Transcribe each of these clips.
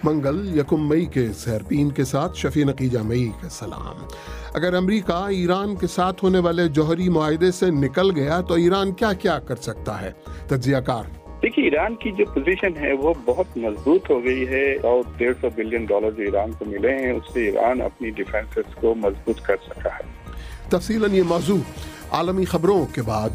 منگل 1 مئی کے سحرپین کے ساتھ شفیع نقیجہ مئی کا سلام۔ اگر امریکہ ایران کے ساتھ ہونے والے جوہری معاہدے سے نکل گیا تو ایران کیا کیا کر سکتا ہے؟ تجزیہ کار: دیکھیے، ایران کی جو پوزیشن ہے وہ بہت مضبوط ہو گئی ہے اور $150 بلین جو ایران کو ملے ہیں اس سے ایران اپنی ڈیفینسز کو مضبوط کر سکا ہے۔ تفصیلاً یہ موضوع عالمی خبروں کے بعد۔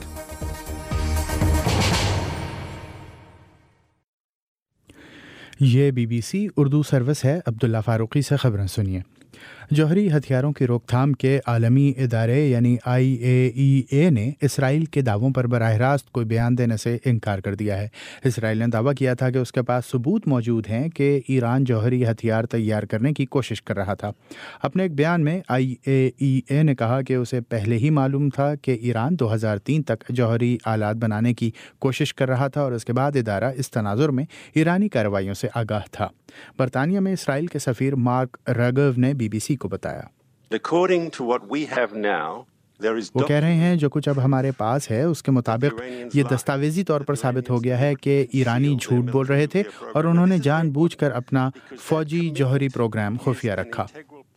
یہ BBC اردو سروس ہے۔ عبداللہ فاروقی سے خبریں سنیے۔ جوہری ہتھیاروں کی روک تھام کے عالمی ادارے یعنی IAEA نے اسرائیل کے دعووں پر براہ راست کوئی بیان دینے سے انکار کر دیا ہے۔ اسرائیل نے دعویٰ کیا تھا کہ اس کے پاس ثبوت موجود ہیں کہ ایران جوہری ہتھیار تیار کرنے کی کوشش کر رہا تھا۔ اپنے ایک بیان میں IAEA نے کہا کہ اسے پہلے ہی معلوم تھا کہ ایران 2003 تک جوہری آلات بنانے کی کوشش کر رہا تھا اور اس کے بعد ادارہ اس تناظر میں ایرانی کارروائیوں سے آگاہ تھا۔ برطانیہ میں اسرائیل کے سفیر مارک ریگو نے BBC کو بتایا، وہ کہہ رہے ہیں جو کچھ اب ہمارے پاس ہے اس کے مطابق یہ دستاویزی طور پر ثابت ہو گیا ہے کہ ایرانی جھوٹ بول رہے تھے اور انہوں نے جان بوجھ کر اپنا فوجی جوہری پروگرام خفیہ رکھا۔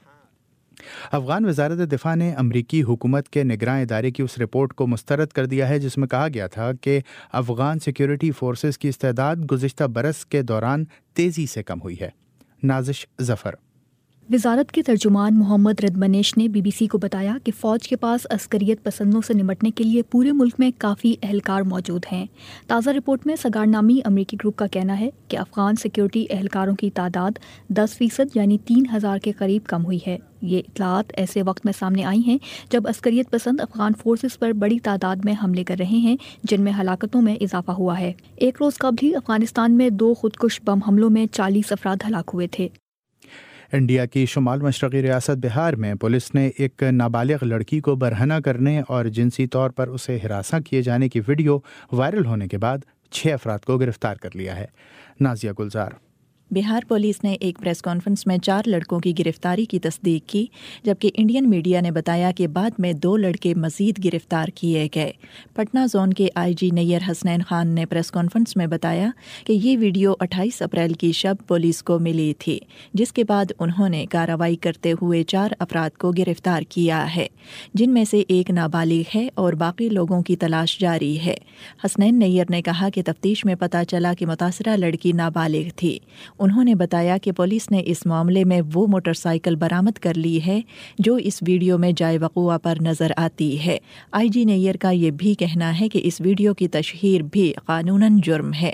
افغان وزارت دفاع نے امریکی حکومت کے نگراں ادارے کی اس رپورٹ کو مسترد کر دیا ہے جس میں کہا گیا تھا کہ افغان سیکیورٹی فورسز کی استعداد گزشتہ برس کے دوران تیزی سے کم ہوئی ہے۔ نازش ظفر: وزارت کے ترجمان محمد ردمنیش نے BBC کو بتایا کہ فوج کے پاس عسکریت پسندوں سے نمٹنے کے لیے پورے ملک میں کافی اہلکار موجود ہیں۔ تازہ رپورٹ میں سگار نامی امریکی گروپ کا کہنا ہے کہ افغان سیکیورٹی اہلکاروں کی تعداد 10% یعنی 3000 کے قریب کم ہوئی ہے۔ یہ اطلاعات ایسے وقت میں سامنے آئی ہیں جب عسکریت پسند افغان فورسز پر بڑی تعداد میں حملے کر رہے ہیں جن میں ہلاکتوں میں اضافہ ہوا ہے۔ ایک روز قبل ہی افغانستان میں 2 خودکش بم حملوں میں 40 افراد ہلاک ہوئے تھے۔ انڈیا کی شمال مشرقی ریاست بہار میں پولیس نے ایک نابالغ لڑکی کو برہنہ کرنے اور جنسی طور پر اسے ہراساں کیے جانے کی ویڈیو وائرل ہونے کے بعد 6 افراد کو گرفتار کر لیا ہے۔ نازیہ گلزار: بہار پولیس نے ایک پریس کانفرنس میں 4 لڑکوں کی گرفتاری کی تصدیق کی، جبکہ انڈین میڈیا نے بتایا کہ بعد میں 2 لڑکے مزید گرفتار کیے گئے۔ پٹنہ زون کے IG نیئر حسنین خان نے پریس کانفرنس میں بتایا کہ یہ ویڈیو 28 اپریل کی شب پولیس کو ملی تھی، جس کے بعد انہوں نے کارروائی کرتے ہوئے 4 افراد کو گرفتار کیا ہے، جن میں سے ایک نابالغ ہے اور باقی لوگوں کی تلاش جاری ہے۔ حسنین نیئر نے کہا کہ تفتیش میں پتہ چلا کہ متاثرہ لڑکی نابالغ تھی۔ انہوں نے بتایا کہ پولیس نے اس معاملے میں وہ موٹر سائیکل برآمد کر لی ہے جو اس ویڈیو میں جائے وقوع پر نظر آتی ہے۔ IG نیئر کا یہ بھی کہنا ہے کہ اس ویڈیو کی تشہیر بھی قانوناً جرم ہے۔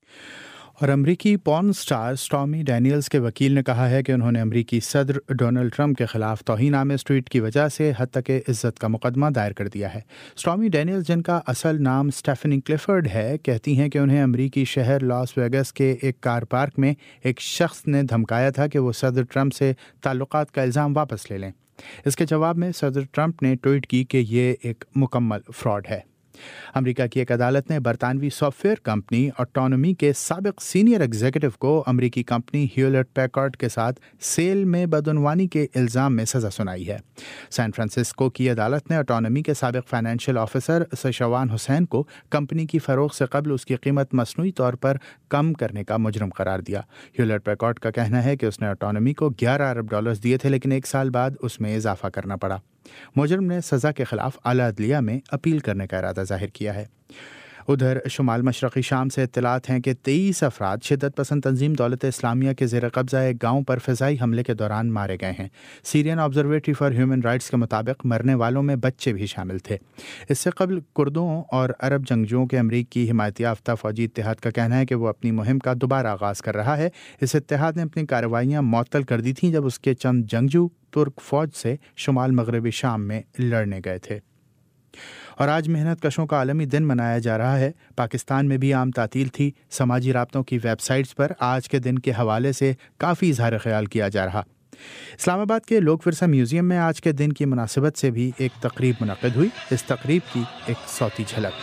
اور امریکی پورن سٹار سٹارمی ڈینیلز کے وکیل نے کہا ہے کہ انہوں نے امریکی صدر ڈونلڈ ٹرمپ کے خلاف توہین آمیز ٹویٹ کی وجہ سے حد عزت کا مقدمہ دائر کر دیا ہے۔ سٹارمی ڈینیلز، جن کا اصل نام اسٹیفنی کلیفرڈ ہے، کہتی ہیں کہ انہیں امریکی شہر لاس ویگس کے ایک کار پارک میں ایک شخص نے دھمکایا تھا کہ وہ صدر ٹرمپ سے تعلقات کا الزام واپس لے لیں۔ اس کے جواب میں صدر ٹرمپ نے ٹویٹ کی کہ یہ ایک مکمل فراڈ ہے۔ امریکہ کی ایک عدالت نے برطانوی سافٹ ویئر کمپنی آٹونومی کے سابق سینئر ایگزیکٹو کو امریکی کمپنی ہیولٹ پیکارڈ کے ساتھ سیل میں بدعنوانی کے الزام میں سزا سنائی ہے۔ سان فرانسسکو کی عدالت نے آٹونومی کے سابق فائنینشیل آفیسر سشوان حسین کو کمپنی کی فروخت سے قبل اس کی قیمت مصنوعی طور پر کم کرنے کا مجرم قرار دیا۔ ہیولٹ پیکارڈ کا کہنا ہے کہ اس نے آٹونومی کو $11 ارب دیے تھے، لیکن 1 سال بعد اس میں اضافہ کرنا پڑا۔ مجرم نے سزا کے خلاف اعلیٰ عدلیہ میں اپیل کرنے کا ارادہ ظاہر کیا ہے۔ ادھر شمال مشرقی شام سے اطلاعات ہیں کہ 23 افراد شدت پسند تنظیم دولت اسلامیہ کے زیر قبضہ ایک گاؤں پر فضائی حملے کے دوران مارے گئے ہیں۔ Syrian observatory for human rights کے مطابق مرنے والوں میں بچے بھی شامل تھے۔ اس سے قبل کردوں اور عرب جنگجوؤں کے امریکی حمایت یافتہ فوجی اتحاد کا کہنا ہے کہ وہ اپنی مہم کا دوبارہ آغاز کر رہا ہے۔ اس اتحاد نے اپنی کارروائیاں معطل کر دی تھیں جب اس کے چند جنگجو ترک فوج سے شمال مغربی شام میں لڑنے گئے تھے۔ اور آج محنت کشوں کا عالمی دن منایا جا رہا ہے۔ پاکستان میں بھی عام تعطیل تھی۔ سماجی رابطوں کی ویب سائٹس پر آج کے دن کے حوالے سے کافی اظہار خیال کیا جا رہا۔ اسلام آباد کے لوک ورثہ میوزیم میں آج کے دن کی مناسبت سے بھی ایک تقریب منعقد ہوئی۔ اس تقریب کی ایک صوتی جھلک۔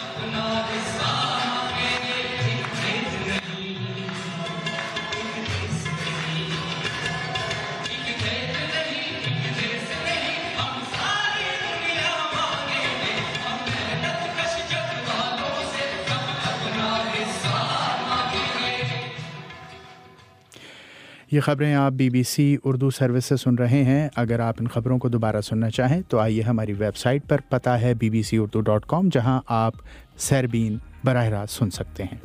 یہ خبریں آپ BBC اردو سروس سے سن رہے ہیں۔ اگر آپ ان خبروں کو دوبارہ سننا چاہیں تو آئیے ہماری ویب سائٹ پر، پتہ ہے bbcurdu.com، جہاں آپ سیربین براہ راست سن سکتے ہیں۔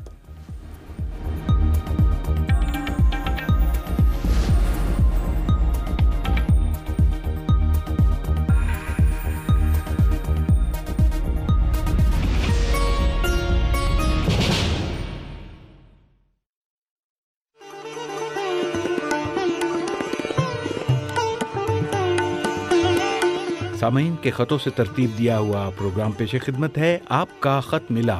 سامعین کے خطوں سے ترتیب دیا ہوا پروگرام پیش خدمت ہے آپ کا خط ملا۔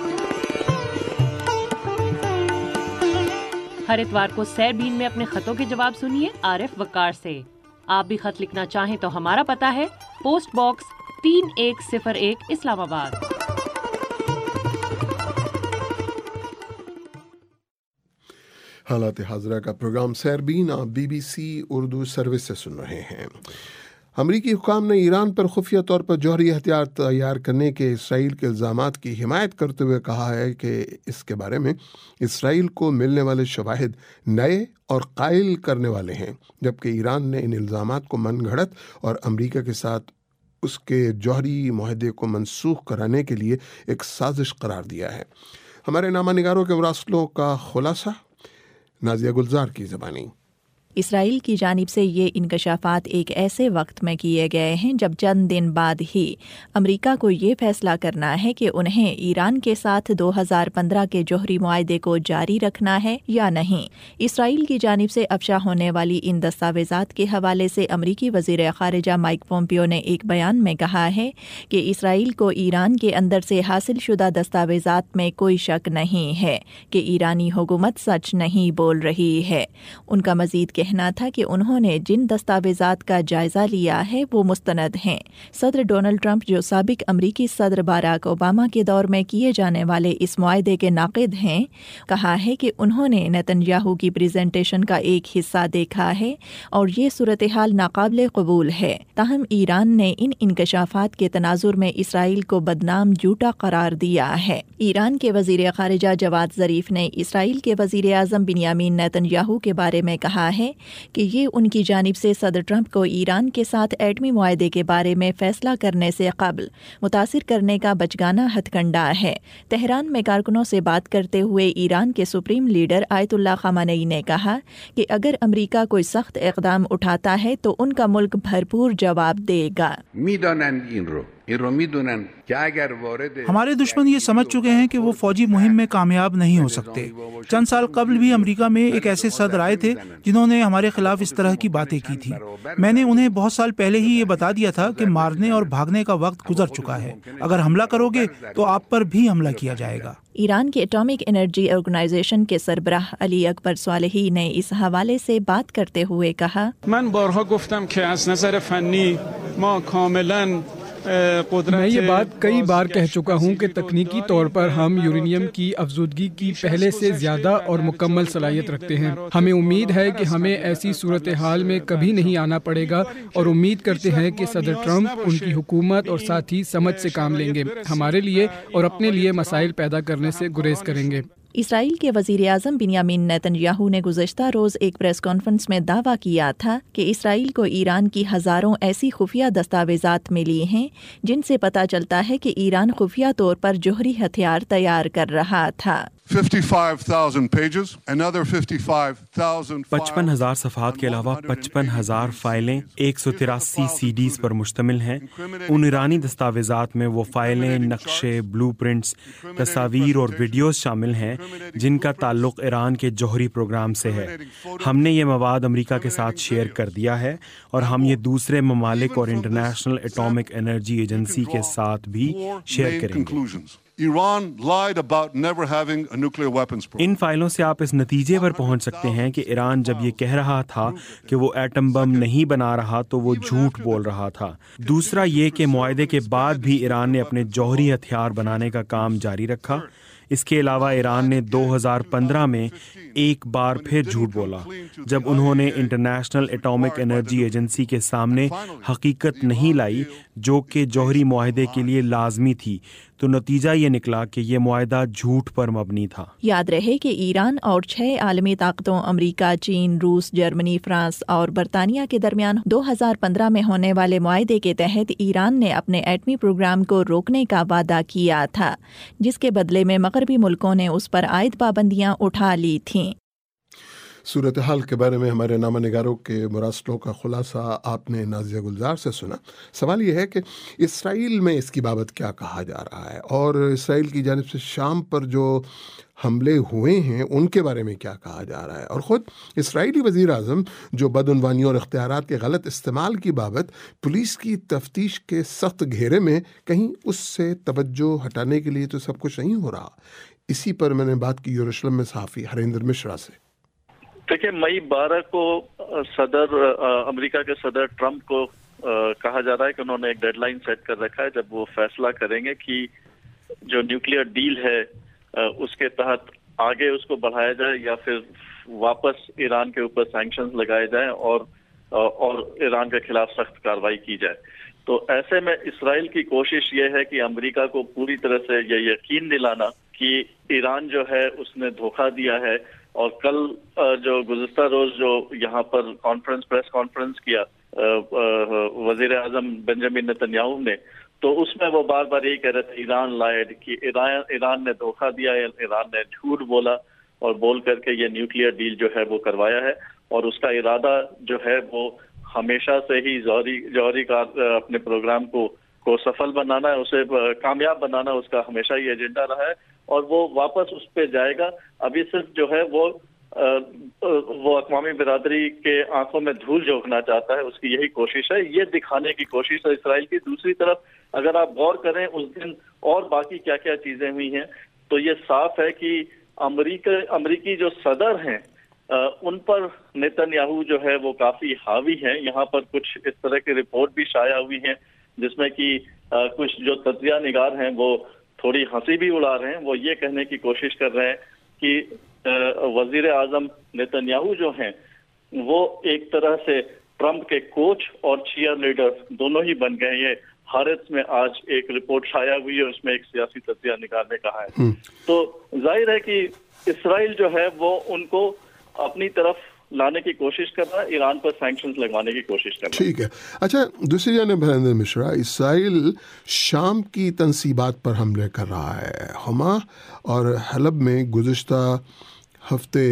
ہر اتوار کو سیربین میں اپنے خطوں کے جواب سنیے عارف وقار سے۔ آپ بھی خط لکھنا چاہیں تو ہمارا پتہ ہے پوسٹ باکس 3101 اسلام آباد۔ حالات حاضرہ کا پروگرام سیربین آپ BBC اردو سروس سے سن رہے ہیں۔ امریکی حکام نے ایران پر خفیہ طور پر جوہری ہتھیار تیار کرنے کے اسرائیل کے الزامات کی حمایت کرتے ہوئے کہا ہے کہ اس کے بارے میں اسرائیل کو ملنے والے شواہد نئے اور قائل کرنے والے ہیں، جبکہ ایران نے ان الزامات کو من گھڑت اور امریکہ کے ساتھ اس کے جوہری معاہدے کو منسوخ کرانے کے لیے ایک سازش قرار دیا ہے۔ ہمارے نامہ نگاروں کے مراسلوں کا خلاصہ نازیہ گلزار کی زبانی۔ اسرائیل کی جانب سے یہ انکشافات ایک ایسے وقت میں کیے گئے ہیں جب چند دن بعد ہی امریکہ کو یہ فیصلہ کرنا ہے کہ انہیں ایران کے ساتھ 2015 کے جوہری معاہدے کو جاری رکھنا ہے یا نہیں۔ اسرائیل کی جانب سے افشا ہونے والی ان دستاویزات کے حوالے سے امریکی وزیر خارجہ مائک پومپیو نے ایک بیان میں کہا ہے کہ اسرائیل کو ایران کے اندر سے حاصل شدہ دستاویزات میں کوئی شک نہیں ہے کہ ایرانی حکومت سچ نہیں بول رہی ہے۔ ان کا مزید کہنا تھا کہ انہوں نے جن دستاویزات کا جائزہ لیا ہے وہ مستند ہیں۔ صدر ڈونلڈ ٹرمپ جو سابق امریکی صدر باراک اوباما کے دور میں کیے جانے والے اس معاہدے کے ناقد ہیں، کہا ہے کہ انہوں نے نیتنیاہو کی پریزنٹیشن کا ایک حصہ دیکھا ہے اور یہ صورتحال ناقابل قبول ہے۔ تاہم ایران نے ان انکشافات کے تناظر میں اسرائیل کو بدنام جھوٹا قرار دیا ہے۔ ایران کے وزیر خارجہ جواد ظریف نے اسرائیل کے وزیر اعظم بنیامین نیتنیاہو کے بارے میں کہا ہے کہ یہ ان کی جانب سے صدر ٹرمپ کو ایران کے ساتھ ایٹمی معاہدے کے بارے میں فیصلہ کرنے سے قبل متاثر کرنے کا بچگانہ ہتھ کنڈا ہے۔ تہران میں کارکنوں سے بات کرتے ہوئے ایران کے سپریم لیڈر آیت اللہ خامنئی نے کہا کہ اگر امریکہ کوئی سخت اقدام اٹھاتا ہے تو ان کا ملک بھرپور جواب دے گا۔ ہمارے دشمن یہ سمجھ چکے ہیں کہ وہ فوجی مہم میں کامیاب نہیں ہو سکتے۔ چند سال قبل بھی امریکہ میں ایک ایسے صدر آئے تھے جنہوں نے ہمارے خلاف اس طرح کی باتیں کی تھی۔ میں نے انہیں بہت سال پہلے ہی یہ بتا دیا تھا کہ مارنے اور بھاگنے کا وقت گزر چکا ہے، اگر حملہ کرو گے تو آپ پر بھی حملہ کیا جائے گا۔ ایران کے ایٹامک انرجی آرگنائزیشن کے سربراہ علی اکبر صالحی نے اس حوالے سے بات کرتے ہوئے کہا، من بارها گفتم کہ از نظر فنی ما کاملا میں یہ بات کئی بار کہہ چکا ہوں کہ تکنیکی طور پر ہم یورینیم کی افزودگی کی پہلے سے زیادہ اور مکمل صلاحیت رکھتے ہیں۔ ہمیں امید ہے کہ ہمیں ایسی صورتحال میں کبھی نہیں آنا پڑے گا اور امید کرتے ہیں کہ صدر ٹرمپ، ان کی حکومت اور ساتھ ہی سمجھ سے کام لیں گے، ہمارے لیے اور اپنے لیے مسائل پیدا کرنے سے گریز کریں گے۔ اسرائیل کے وزیر اعظم بنیامین نیتنیاہو نے گزشتہ روز ایک پریس کانفرنس میں دعویٰ کیا تھا کہ اسرائیل کو ایران کی ہزاروں ایسی خفیہ دستاویزات ملی ہیں جن سے پتہ چلتا ہے کہ ایران خفیہ طور پر جوہری ہتھیار تیار کر رہا تھا۔ 55,000 صفحات کے علاوہ 55,000 فائلیں 183 CDs پر مشتمل ہیں۔ ان ایرانی دستاویزات میں وہ فائلیں، نقشے، بلو پرنٹس، تصاویر اور ویڈیوز شامل ہیں جن کا تعلق ایران کے جوہری پروگرام سے ہے۔ ہم نے یہ مواد امریکہ کے ساتھ شیئر کر دیا ہے اور ہم یہ دوسرے ممالک اور انٹرنیشنل ایٹامک انرجی ایجنسی کے ساتھ بھی شیئر کریں گے۔ ان فائلوں سے آپ اس نتیجے پر پہنچ سکتے ہیں کہ ایران جب یہ کہہ رہا تھا کہ وہ ایٹم بم نہیں بنا رہا تو وہ جھوٹ بول رہا تھا۔ دوسرا یہ کہ معاہدے کے بعد بھی ایران نے اپنے جوہری ہتھیار بنانے کا کام جاری رکھا۔ اس کے علاوہ ایران نے 2015 میں ایک بار پھر جھوٹ بولا جب انہوں نے انٹرنیشنل ایٹامک انرجی ایجنسی کے سامنے حقیقت نہیں لائی جو کہ جوہری معاہدے کے لیے لازمی تھی۔ تو نتیجہ یہ نکلا کہ یہ معاہدہ جھوٹ پر مبنی تھا۔ یاد رہے کہ ایران اور 6 عالمی طاقتوں امریکہ، چین، روس، جرمنی، فرانس اور برطانیہ کے درمیان 2015 میں ہونے والے معاہدے کے تحت ایران نے اپنے ایٹمی پروگرام کو روکنے کا وعدہ کیا تھا، جس کے بدلے میں مغربی ملکوں نے اس پر عائد پابندیاں اٹھا لی تھیں۔ صورتحال کے بارے میں ہمارے نامہ نگاروں کے مراسلوں کا خلاصہ آپ نے نازیہ گلزار سے سنا۔ سوال یہ ہے کہ اسرائیل میں اس کی بابت کیا کہا جا رہا ہے، اور اسرائیل کی جانب سے شام پر جو حملے ہوئے ہیں ان کے بارے میں کیا کہا جا رہا ہے، اور خود اسرائیلی وزیر اعظم جو بدعنوانیوں اور اختیارات کے غلط استعمال کی بابت پولیس کی تفتیش کے سخت گھیرے میں کہیں اس سے توجہ ہٹانے کے لیے تو سب کچھ نہیں ہو رہا۔ اسی پر میں نے بات کی یروشلم میں صحافی ہریندر مشرا سے۔ دیکھیں، مئی 12 کو امریکہ کے صدر ٹرمپ کو کہا جا رہا ہے کہ انہوں نے ایک ڈیڈ لائن سیٹ کر رکھا ہے جب وہ فیصلہ کریں گے کہ جو نیوکلیئر ڈیل ہے اس کے تحت آگے اس کو بڑھایا جائے یا پھر واپس ایران کے اوپر سینکشنز لگائے جائیں اور ایران کے خلاف سخت کارروائی کی جائے۔ تو ایسے میں اسرائیل کی کوشش یہ ہے کہ امریکہ کو پوری طرح سے یہ یقین دلانا کہ ایران جو ہے اس نے دھوکہ دیا ہے، اور کل جو گزشتہ روز جو یہاں پر پریس کانفرنس کیا وزیر اعظم بنجامن نتن یاہو نے، تو اس میں وہ بار بار یہی کہہ رہے تھے ایران لائڈ، کہ ایران نے دھوکہ دیا ہے، ایران نے جھوٹ بولا اور بول کر کے یہ نیوکلیئر ڈیل جو ہے وہ کروایا ہے، اور اس کا ارادہ جو ہے وہ ہمیشہ سے ہی جوہری اپنے پروگرام کو سفل بنانا ہے، اسے کامیاب بنانا اس کا ہمیشہ ہی ایجنڈا رہا ہے، اور وہ واپس اس پہ جائے گا۔ ابھی صرف جو ہے وہ اقوامی برادری کے آنکھوں میں دھول جھونکنا چاہتا ہے، اس کی یہی کوشش ہے، یہ دکھانے کی کوشش ہے اسرائیل کی۔ دوسری طرف اگر آپ غور کریں اس دن اور باقی کیا کیا چیزیں ہوئی ہیں، تو یہ صاف ہے کہ امریکی جو صدر ہیں ان پر نتن یاہو جو ہے وہ کافی حاوی ہیں۔ یہاں پر کچھ اس طرح کی رپورٹ بھی شائع ہوئی ہیں جس میں کہ کچھ جو تجزیہ نگار ہیں وہ تھوڑی ہنسی بھی اڑا رہے ہیں، وہ یہ کہنے کی کوشش کر رہے ہیں کہ وزیر اعظم نتن یاہو جو ہیں وہ ایک طرح سے ٹرمپ کے کوچ اور چیئر لیڈر دونوں ہی بن گئے۔ یہ ہارتس میں آج ایک رپورٹ شائع ہوئی ہے، اس میں ایک سیاسی تجزیہ نگار نے کہا ہے۔ تو ظاہر ہے کہ اسرائیل جو ہے وہ ان کو اپنی طرف لانے کی کوشش کر رہا ہے، ایران پر سینکشنز لگوانے کی کوشش کر رہا ہے۔ ٹھیک ہے، اچھا دوسری جانب ہریندر مشرا، اسرائیل شام کی تنصیبات پر حملے کر رہا ہے۔ حما اور حلب میں گزشتہ ہفتے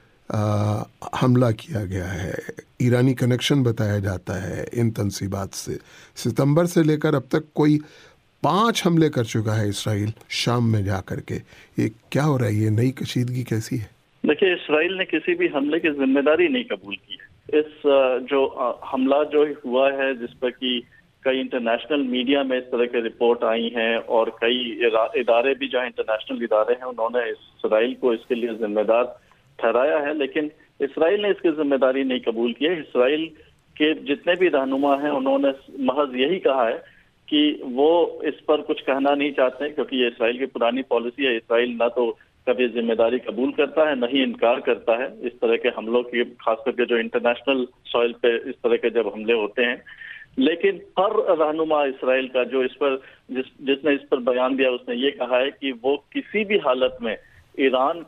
حملہ کیا گیا ہے، ایرانی کنیکشن بتایا جاتا ہے ان تنصیبات سے۔ ستمبر سے لے کر اب تک کوئی 5 حملے کر چکا ہے اسرائیل شام میں جا کر کے۔ یہ کیا ہو رہا ہے؟ یہ نئی کشیدگی کیسی ہے؟ دیکھیے، اسرائیل نے کسی بھی حملے کی ذمہ داری نہیں قبول کی ہے۔ اس جو حملہ جو ہوا ہے جس پر کہ کئی انٹرنیشنل میڈیا میں اس طرح کے رپورٹ آئی ہیں اور کئی ادارے بھی جو انٹرنیشنل ادارے ہیں انہوں نے اسرائیل کو اس کے لیے ذمہ دار ٹھہرایا ہے، لیکن اسرائیل نے اس کی ذمہ داری نہیں قبول کی ہے۔ اسرائیل کے جتنے بھی رہنما ہیں انہوں نے محض یہی کہا ہے کہ وہ اس پر کچھ کہنا نہیں چاہتے، کیونکہ یہ اسرائیل کی پرانی پالیسی ہے۔ اسرائیل نہ تو کبھی ذمہ داری قبول کرتا ہے نہ ہی انکار کرتا ہے اس طرح کے حملوں کی، خاص کر کے جو انٹرنیشنل سوئل پہ اس طرح کے جب حملے ہوتے ہیں۔ لیکن ہر رہنما اسرائیل کا جو اس پر جس نے اس پر بیان دیا اس نے یہ کہا ہے کہ وہ کسی بھی حالت میں ایران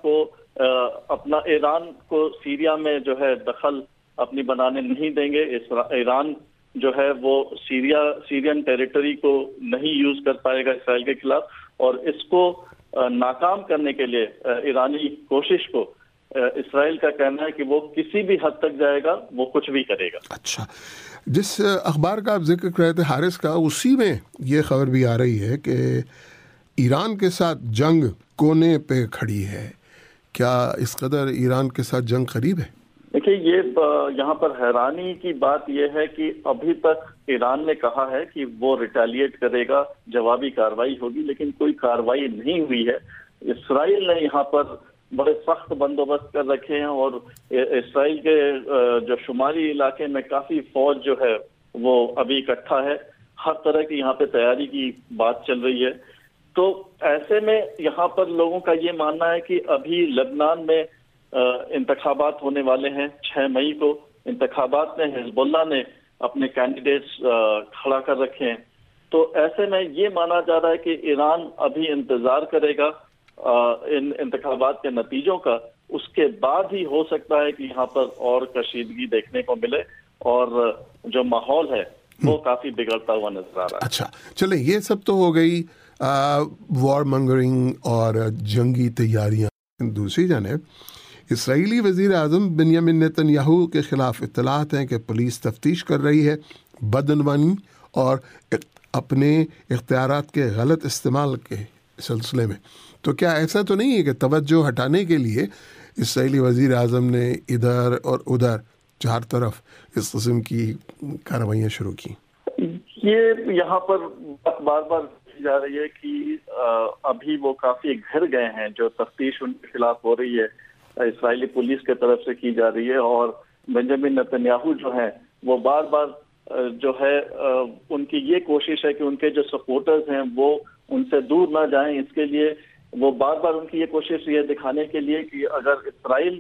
کو سیریا میں جو ہے دخل اپنی بنانے نہیں دیں گے۔ ایران جو ہے وہ سیرین ٹیریٹری کو نہیں یوز کر پائے گا اسرائیل کے خلاف، اور اس کو ناکام کرنے کے لیے ایرانی کوشش کو اسرائیل کا کہنا ہے کہ وہ کسی بھی حد تک جائے گا، وہ کچھ بھی کرے گا۔ اچھا، جس اخبار کا آپ ذکر کر رہے تھے حارث کا، اسی میں یہ خبر بھی آ رہی ہے کہ ایران کے ساتھ جنگ کونے پہ کھڑی ہے۔ کیا اس قدر ایران کے ساتھ جنگ قریب ہے؟ دیکھیے، یہ یہاں پر حیرانی کی بات یہ ہے کہ ابھی تک ایران نے کہا ہے کہ وہ ریٹیلیٹ کرے گا، جوابی کارروائی ہوگی، لیکن کوئی کارروائی نہیں ہوئی ہے۔ اسرائیل نے یہاں پر بڑے سخت بندوبست کر رکھے ہیں، اور اسرائیل کے جو شمالی علاقے میں کافی فوج جو ہے وہ ابھی اکٹھا ہے، ہر طرح کی یہاں پہ تیاری کی بات چل رہی ہے۔ تو ایسے میں یہاں پر لوگوں کا یہ ماننا ہے کہ ابھی لبنان میں انتخابات ہونے والے ہیں 6 مئی کو۔ انتخابات میں حزب اللہ نے اپنے کینڈیڈیٹس کھڑا کر رکھے ہیں، تو ایسے میں یہ مانا جا رہا ہے کہ ایران ابھی انتظار کرے گا ان انتخابات کے نتیجوں کا، اس کے بعد ہی ہو سکتا ہے کہ یہاں پر اور کشیدگی دیکھنے کو ملے، اور جو ماحول ہے وہ کافی بگڑتا ہوا نظر آ رہا ہے۔ اچھا چلیں، یہ سب تو ہو گئی وار مانگرنگ اور جنگی تیاریاں۔ دوسری جانب اسرائیلی وزیر اعظم بنیامین نیتن یاہو کے خلاف اطلاعات ہیں کہ پولیس تفتیش کر رہی ہے بدعنوانی اور اپنے اختیارات کے غلط استعمال کے سلسلے میں۔ تو کیا ایسا تو نہیں ہے کہ توجہ ہٹانے کے لیے اسرائیلی وزیر اعظم نے ادھر اور ادھر چار طرف اس قسم کی کارروائیاں شروع کی؟ یہ یہاں پر بار بار جا رہی ہے کہ ابھی وہ کافی گھر گئے ہیں، جو تفتیش ان کے خلاف ہو رہی ہے اسرائیلی پولیس کے طرف سے کی جا رہی ہے، اور بنجامین نیتن یاہو جو ہیں وہ بار بار جو ہے ان کی یہ کوشش ہے کہ ان کے جو سپورٹرز ہیں وہ ان سے دور نہ جائیں۔ اس کے لیے وہ بار بار ان کی یہ کوشش یہ دکھانے کے لیے کہ اگر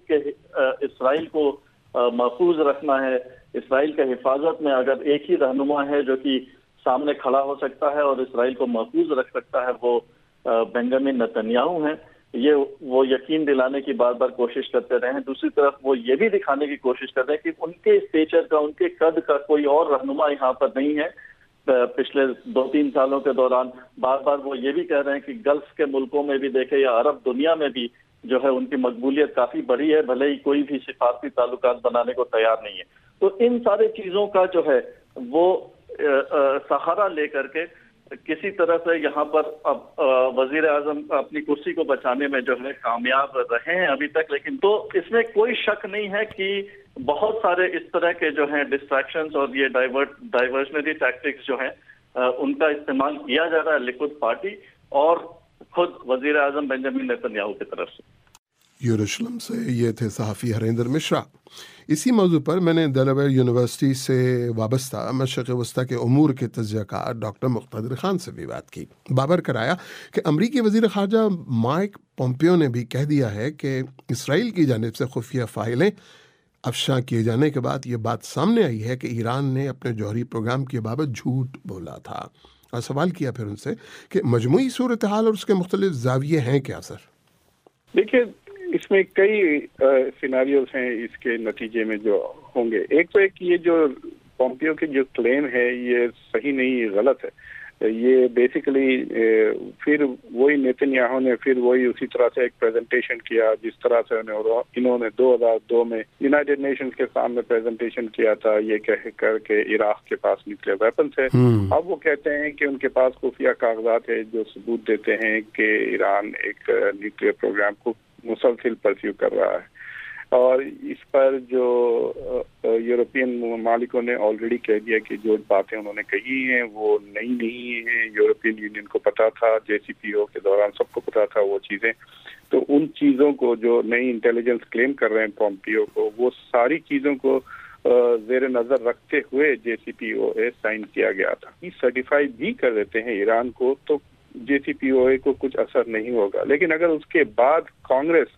اسرائیل کو محفوظ رکھنا ہے، اسرائیل کے حفاظت میں اگر ایک ہی رہنما ہے جو کہ سامنے کھڑا ہو سکتا ہے اور اسرائیل کو محفوظ رکھ سکتا ہے، وہ بنجامین نیتن یاہو ہیں۔ یہ وہ یقین دلانے کی بار بار کوشش کرتے رہے ہیں۔ دوسری طرف وہ یہ بھی دکھانے کی کوشش کر رہے ہیں کہ ان کے اسٹیچر کا، ان کے قد کا کوئی اور رہنما یہاں پر نہیں ہے۔ پچھلے 2-3 سالوں کے دوران بار بار وہ یہ بھی کہہ رہے ہیں کہ گلف کے ملکوں میں بھی دیکھیں یا عرب دنیا میں بھی جو ہے ان کی مقبولیت کافی بڑی ہے، بھلے ہی کوئی بھی سفارتی تعلقات بنانے کو تیار نہیں ہے۔ تو ان سارے چیزوں کا جو ہے وہ سہارا لے کر کے کسی طرح سے یہاں پر اب وزیر اعظم اپنی کرسی کو بچانے میں جو ہے کامیاب رہے ہیں ابھی تک، لیکن تو اس میں کوئی شک نہیں ہے کہ بہت سارے اس طرح کے جو ہیں ڈسٹریکشنز اور یہ ڈائیورشنری ٹیکٹکس جو ہیں ان کا استعمال کیا جا رہا ہے لکوڈ پارٹی اور خود وزیر اعظم بنجامین نیتن یاہو کی طرف سے۔ یروشلم سے یہ تھے صحافی ہریندر مشرا۔ اسی موضوع پر میں نے ڈیلاویئر یونیورسٹی سے وابستہ مشرق وسطی کے امور کے تجزیہ کار ڈاکٹر مقتدر خان سے بھی بات کی۔ بابر کرایا کہ امریکی وزیر خارجہ مائک پومپیو نے بھی کہہ دیا ہے کہ اسرائیل کی جانب سے خفیہ فائلیں افشاں کیے جانے کے بعد یہ بات سامنے آئی ہے کہ ایران نے اپنے جوہری پروگرام کے بابت جھوٹ بولا تھا، اور سوال کیا پھر ان سے کہ مجموعی صورتحال اور اس کے مختلف زاویے ہیں کیا سر؟ دیکھیے، اس میں کئی سیناریوز ہیں اس کے نتیجے میں جو ہوں گے۔ ایک تو یہ جو پومپیو کی جو کلیم ہے یہ صحیح نہیں، غلط ہے۔ یہ بیسیکلی پھر وہی نیتن یاہو نے پھر وہی اسی طرح سے ایک پریزنٹیشن کیا جس طرح سے انہوں نے 2002 میں یونائٹڈ نیشنز کے سامنے پریزنٹیشن کیا تھا، یہ کہہ کر کے عراق کے پاس نیوکلیئر ویپنز ہے۔ اب وہ کہتے ہیں کہ ان کے پاس خفیہ کاغذات ہے جو ثبوت دیتے ہیں کہ ایران ایک نیوکلیئر پروگرام کو مسلسل پرسیو کر رہا ہے، اور اس پر جو یورپین ممالکوں نے آلریڈی کہہ دیا کہ جو باتیں انہوں نے کہی ہیں وہ نہیں ہیں۔ یورپین یونین کو پتا تھا، JCPOA کے دوران سب کو پتا تھا وہ چیزیں۔ تو ان چیزوں کو جو نئی انٹیلیجنس کلیم کر رہے ہیں پومپیو کو، وہ ساری چیزوں کو زیر نظر رکھتے ہوئے JCPOA سائن کیا گیا تھا۔ یہ سرٹیفائی بھی کر دیتے ہیں ایران کو تو JCPOA کو کچھ اثر نہیں ہوگا، لیکن اگر اس کے بعد کانگریس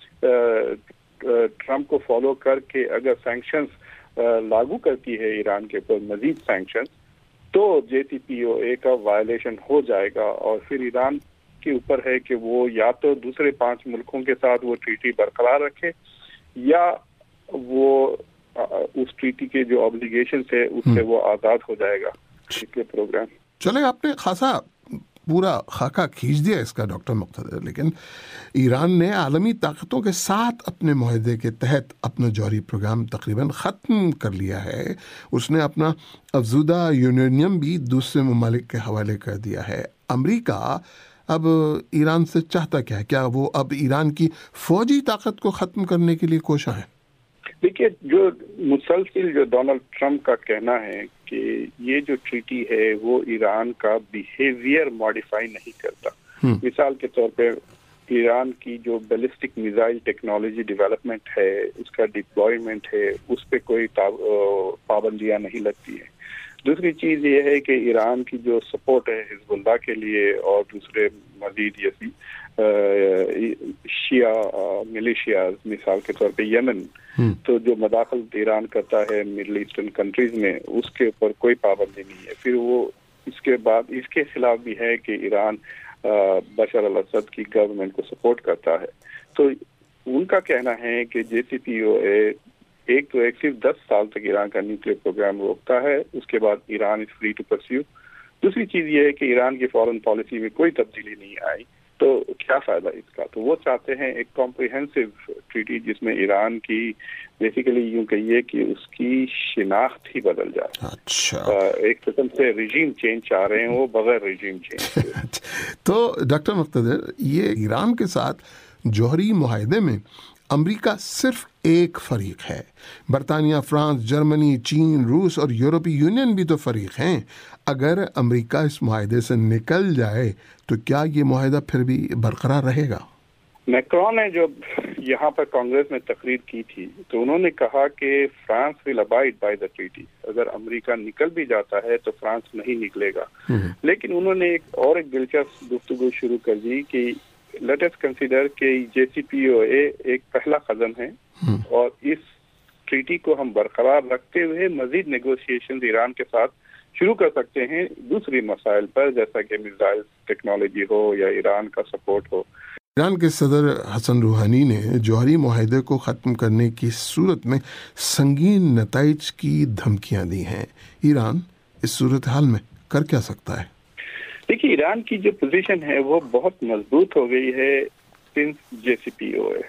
ٹرمپ کو فالو کر کے اگر سینکشنز لاگو کرتی ہے ایران کے اوپر، مزید سینکشنز، تو JCPOA کا وائلیشن ہو جائے گا، اور پھر ایران کے اوپر ہے کہ وہ یا تو دوسرے 5 ملکوں کے ساتھ وہ ٹریٹی برقرار رکھے، یا وہ اس ٹریٹی کے جو آبلیگیشنز ہے اس سے وہ آزاد ہو جائے گا پروگرام۔ چلے، آپ نے خاصا پورا خاکہ کھینچ دیا اس کا ڈاکٹر مقتدر، لیکن ایران نے عالمی طاقتوں کے ساتھ اپنے معاہدے کے تحت اپنا جوہری پروگرام تقریباً ختم کر لیا ہے۔ اس نے اپنا افزودہ یورینیم بھی دوسرے ممالک کے حوالے کر دیا ہے۔ امریکہ اب ایران سے چاہتا کیا ہے؟ کیا وہ اب ایران کی فوجی طاقت کو ختم کرنے کے لیے کوشاں ہے؟ دیکھیے، جو مسلسل جو ڈونلڈ ٹرمپ کا کہنا ہے کہ یہ جو ٹریٹی ہے وہ ایران کا بیہیویئر ماڈیفائی نہیں کرتا۔ مثال کے طور پہ ایران کی جو بیلسٹک میزائل ٹیکنالوجی ڈیولپمنٹ ہے، اس کا ڈپلائمنٹ ہے، اس پہ کوئی پابندیاں نہیں لگتی ہیں۔ دوسری چیز یہ ہے کہ ایران کی جو سپورٹ ہے حزب اللہ کے لیے اور دوسرے مزید شیعہ ملیشیاز، مثال کے طور پہ یمن، تو جو مداخلت ایران کرتا ہے مڈل ایسٹرن کنٹریز میں، اس کے اوپر کوئی پابندی نہیں ہے۔ پھر وہ اس کے بعد اس کے خلاف بھی ہے کہ ایران بشار الاسد کی گورنمنٹ کو سپورٹ کرتا ہے. تو ان کا کہنا ہے کہ JCPOA ایک صرف 10 سال تک ایران کا نیوکلیئر پروگرام روکتا ہے, اس کے بعد Iran is free to perceive. دوسری چیز یہ ہے کہ ایران کی فارن پالیسی میں کوئی تبدیلی نہیں آئی, تو کیا فائدہ اس کا. تو وہ چاہتے ہیں ایک کمپریہنسو ٹریٹی جس میں ایران کی بیسیکلی یوں کہیے کہ اس کی شناخت ہی بدل جائے. اچھا, ایک قسم سے ریجیم چینج چاہ رہے ہیں وہ بغیر ریجیم چینج. تو ڈاکٹر مقتدر, یہ ایران کے ساتھ جوہری معاہدے میں امریکہ صرف ایک فریق ہے. برطانیہ, فرانس, جرمنی, چین, روس اور یورپی یونین بھی تو فریق ہیں. اگر امریکہ اس معاہدے سے نکل جائے تو کیا یہ معاہدہ پھر بھی برقرار رہے گا؟ میکرون نے جو یہاں پر کانگریس میں تقریر کی تھی تو انہوں نے کہا کہ France will abide by the treaty. اگر امریکہ نکل بھی جاتا ہے تو فرانس نہیں نکلے گا. لیکن انہوں نے ایک دلچسپ گفتگو شروع کر دی کہ لیٹ اس کنسیڈر کہ JCPOA ایک پہلا قدم ہے اور اس ٹریٹی کو ہم برقرار رکھتے ہوئے مزید نیگوشیشن ایران کے ساتھ شروع کر سکتے ہیں دوسری مسائل پر, جیسا کہ میزائل ٹیکنالوجی ہو یا ایران کا سپورٹ ہو. ایران کے صدر حسن روحانی نے جوہری معاہدے کو ختم کرنے کی صورت میں سنگین نتائج کی دھمکیاں دی ہیں. ایران اس صورتحال میں کر کیا سکتا ہے؟ دیکھیے, ایران کی جو پوزیشن ہے وہ بہت مضبوط ہو گئی ہے سنس JCPOA.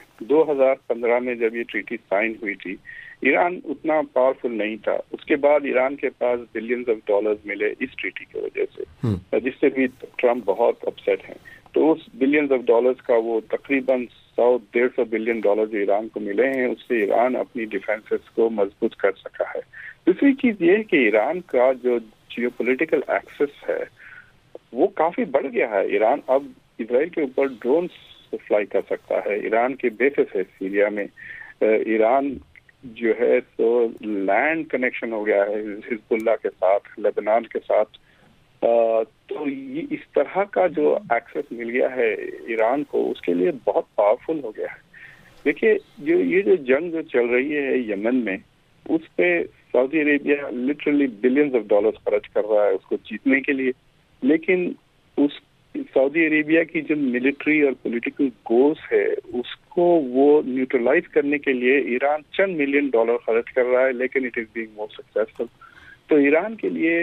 2015 میں جب یہ ٹریٹی سائن ہوئی تھی ایران اتنا پاورفل نہیں تھا. اس کے بعد ایران کے پاس بلینز آف ڈالرز ملے اس ٹریٹی کی وجہ سے, جس سے بھی ٹرمپ بہت اپسیٹ ہیں. تو اس بلینز آف ڈالرز کا وہ تقریباً 100-150 بلین ڈالر جو ایران کو ملے ہیں اس سے ایران اپنی ڈیفینسز کو مضبوط کر سکا ہے. دوسری چیز یہ ہے کہ ایران کا جو جیو پولیٹیکل ایکسس ہے وہ کافی بڑھ گیا ہے. ایران اب اسرائیل کے اوپر ڈرونز فلائی کر سکتا ہے. ایران کے بیسز ہے سیریا میں. ایران جو ہے تو لینڈ کنیکشن ہو گیا ہے حزب اللہ کے ساتھ, لبنان کے ساتھ. تو یہ اس طرح کا جو ایکسس مل گیا ہے ایران کو اس کے لیے بہت پاورفل ہو گیا ہے. دیکھیے, یہ جو جنگ جو چل رہی ہے یمن میں اس پہ Saudi Arabia literally billions of dollars خرچ کر رہا ہے اس کو جیتنے کے لیے. لیکن اس سعودی عربیہ کی جو ملٹری اور پولیٹیکل گولز ہے اس کو وہ نیوٹرلائز کرنے کے لیے ایران چند ملین ڈالر خرچ کر رہا ہے, لیکن it is being more successful. تو ایران کے لیے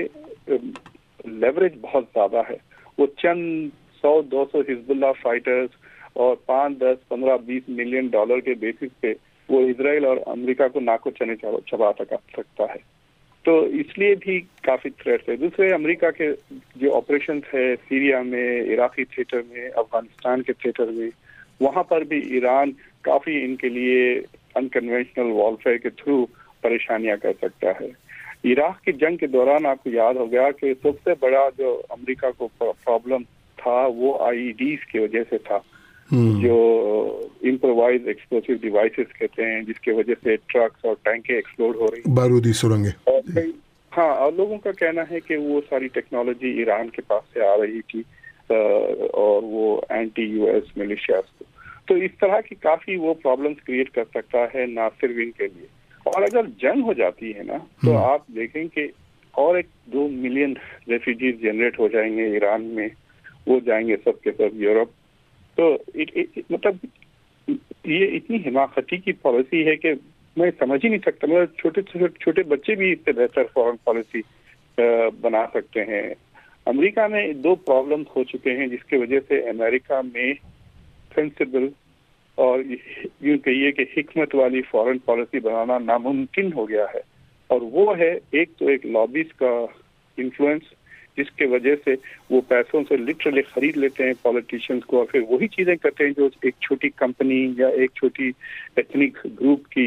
لیوریج بہت زیادہ ہے. وہ چند 100-200 حزب اللہ فائٹرز اور 5, 10, 15, 20 ملین ڈالر کے بیسس پہ وہ اسرائیل اور امریکہ کو ناکو چنے چبا سکتا ہے. تو اس لیے بھی کافی تھریٹ ہے. دوسرے امریکہ کے جو آپریشنز ہے سیریا میں, عراقی تھیٹر میں, افغانستان کے تھیٹر میں, وہاں پر بھی ایران کافی ان کے لیے انکنونشنل وارفیئر کے تھرو پریشانیاں کر سکتا ہے. عراق کی جنگ کے دوران آپ کو یاد ہو گیا کہ سب سے بڑا جو امریکہ کو پرابلم تھا وہ IEDs کی وجہ سے تھا, جو امپرووائز ایکسپلوسیو ڈیوائسز کہتے ہیں, جس کی وجہ سے ٹرکس اور ٹینکیں ایکسپلوڈ ہو رہی, بارودی سرنگیں. ہاں, اور لوگوں کا کہنا ہے کہ وہ ساری ٹیکنالوجی ایران کے پاس سے آ رہی تھی اور وہ اینٹی US ملیشیاز کو. تو اس طرح کی کافی وہ پرابلمس کریٹ کر سکتا ہے نہ صرف ان کے لیے. اور اگر جنگ ہو جاتی ہے نا تو آپ دیکھیں کہ اور 2 ملین ریفیوجیز جنریٹ ہو جائیں گے ایران میں, وہ جائیں گے سب کے سب یورپ. تو مطلب یہ اتنی حماقتی کی پالیسی ہے کہ میں سمجھ ہی نہیں سکتا. مطلب چھوٹے بچے بھی اس سے بہتر فارن پالیسی بنا سکتے ہیں. امریکہ میں 2 پرابلمز ہو چکے ہیں جس کی وجہ سے امریکہ میں سینسیبل اور یوں کہیے کہ حکمت والی فارن پالیسی بنانا ناممکن ہو گیا ہے. اور وہ ہے ایک لابیز کا انفلوئنس, جس کے وجہ سے وہ پیسوں سے لٹرلی خرید لیتے ہیں پولیٹیشینز کو اور پھر وہی چیزیں کرتے ہیں جو ایک چھوٹی کمپنی یا ایک چھوٹی ایتھنک گروپ کی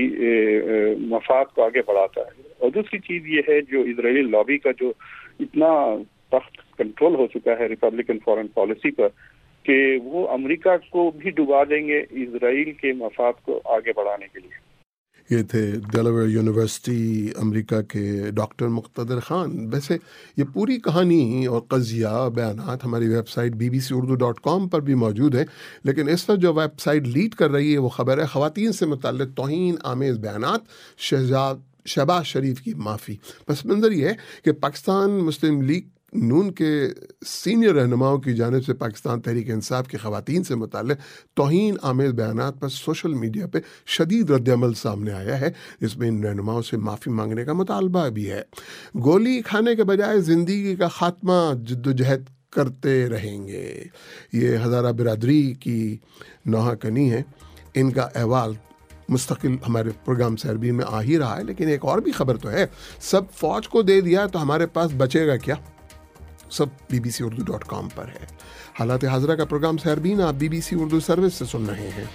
مفاد کو آگے بڑھاتا ہے. اور دوسری چیز یہ ہے جو اسرائیلی لابی کا جو اتنا سخت کنٹرول ہو چکا ہے ریپبلکن فارن پالیسی پر کہ وہ امریکہ کو بھی ڈبا دیں گے اسرائیل کے مفاد کو آگے بڑھانے کے لیے. یہ تھے ڈیلاویئر یونیورسٹی امریکہ کے ڈاکٹر مقتدر خان. ویسے یہ پوری کہانی اور قضیہ بیانات ہماری ویب سائٹ bbcurdu.com پر بھی موجود ہے, لیکن اس وقت جو ویب سائٹ لیڈ کر رہی ہے وہ خبر ہے خواتین سے متعلق توہین آمیز بیانات, شہباز شریف کی معافی. پس منظر یہ ہے کہ پاکستان مسلم لیگ نون کے سینئر رہنماؤں کی جانب سے پاکستان تحریک انصاف کی خواتین سے متعلق توہین آمیز بیانات پر سوشل میڈیا پہ شدید رد عمل سامنے آیا ہے، جس میں ان رہنماؤں سے معافی مانگنے کا مطالبہ بھی ہے۔ گولی کھانے کے بجائے زندگی کا خاتمہ جدوجہد کرتے رہیں گے، یہ ہزارہ برادری کی نوحہ کنی ہے۔ ان کا احوال مستقل ہمارے پروگرام سیربین میں آ ہی رہا ہے، لیکن ایک اور بھی خبر تو ہے، سب فوج کو دے دیا تو ہمارے پاس بچے گا کیا؟ سب bbcurdu.com پر ہے۔ حالات حاضرہ کا پروگرام سیربین آپ BBC اردو سروس سے سن رہے ہیں۔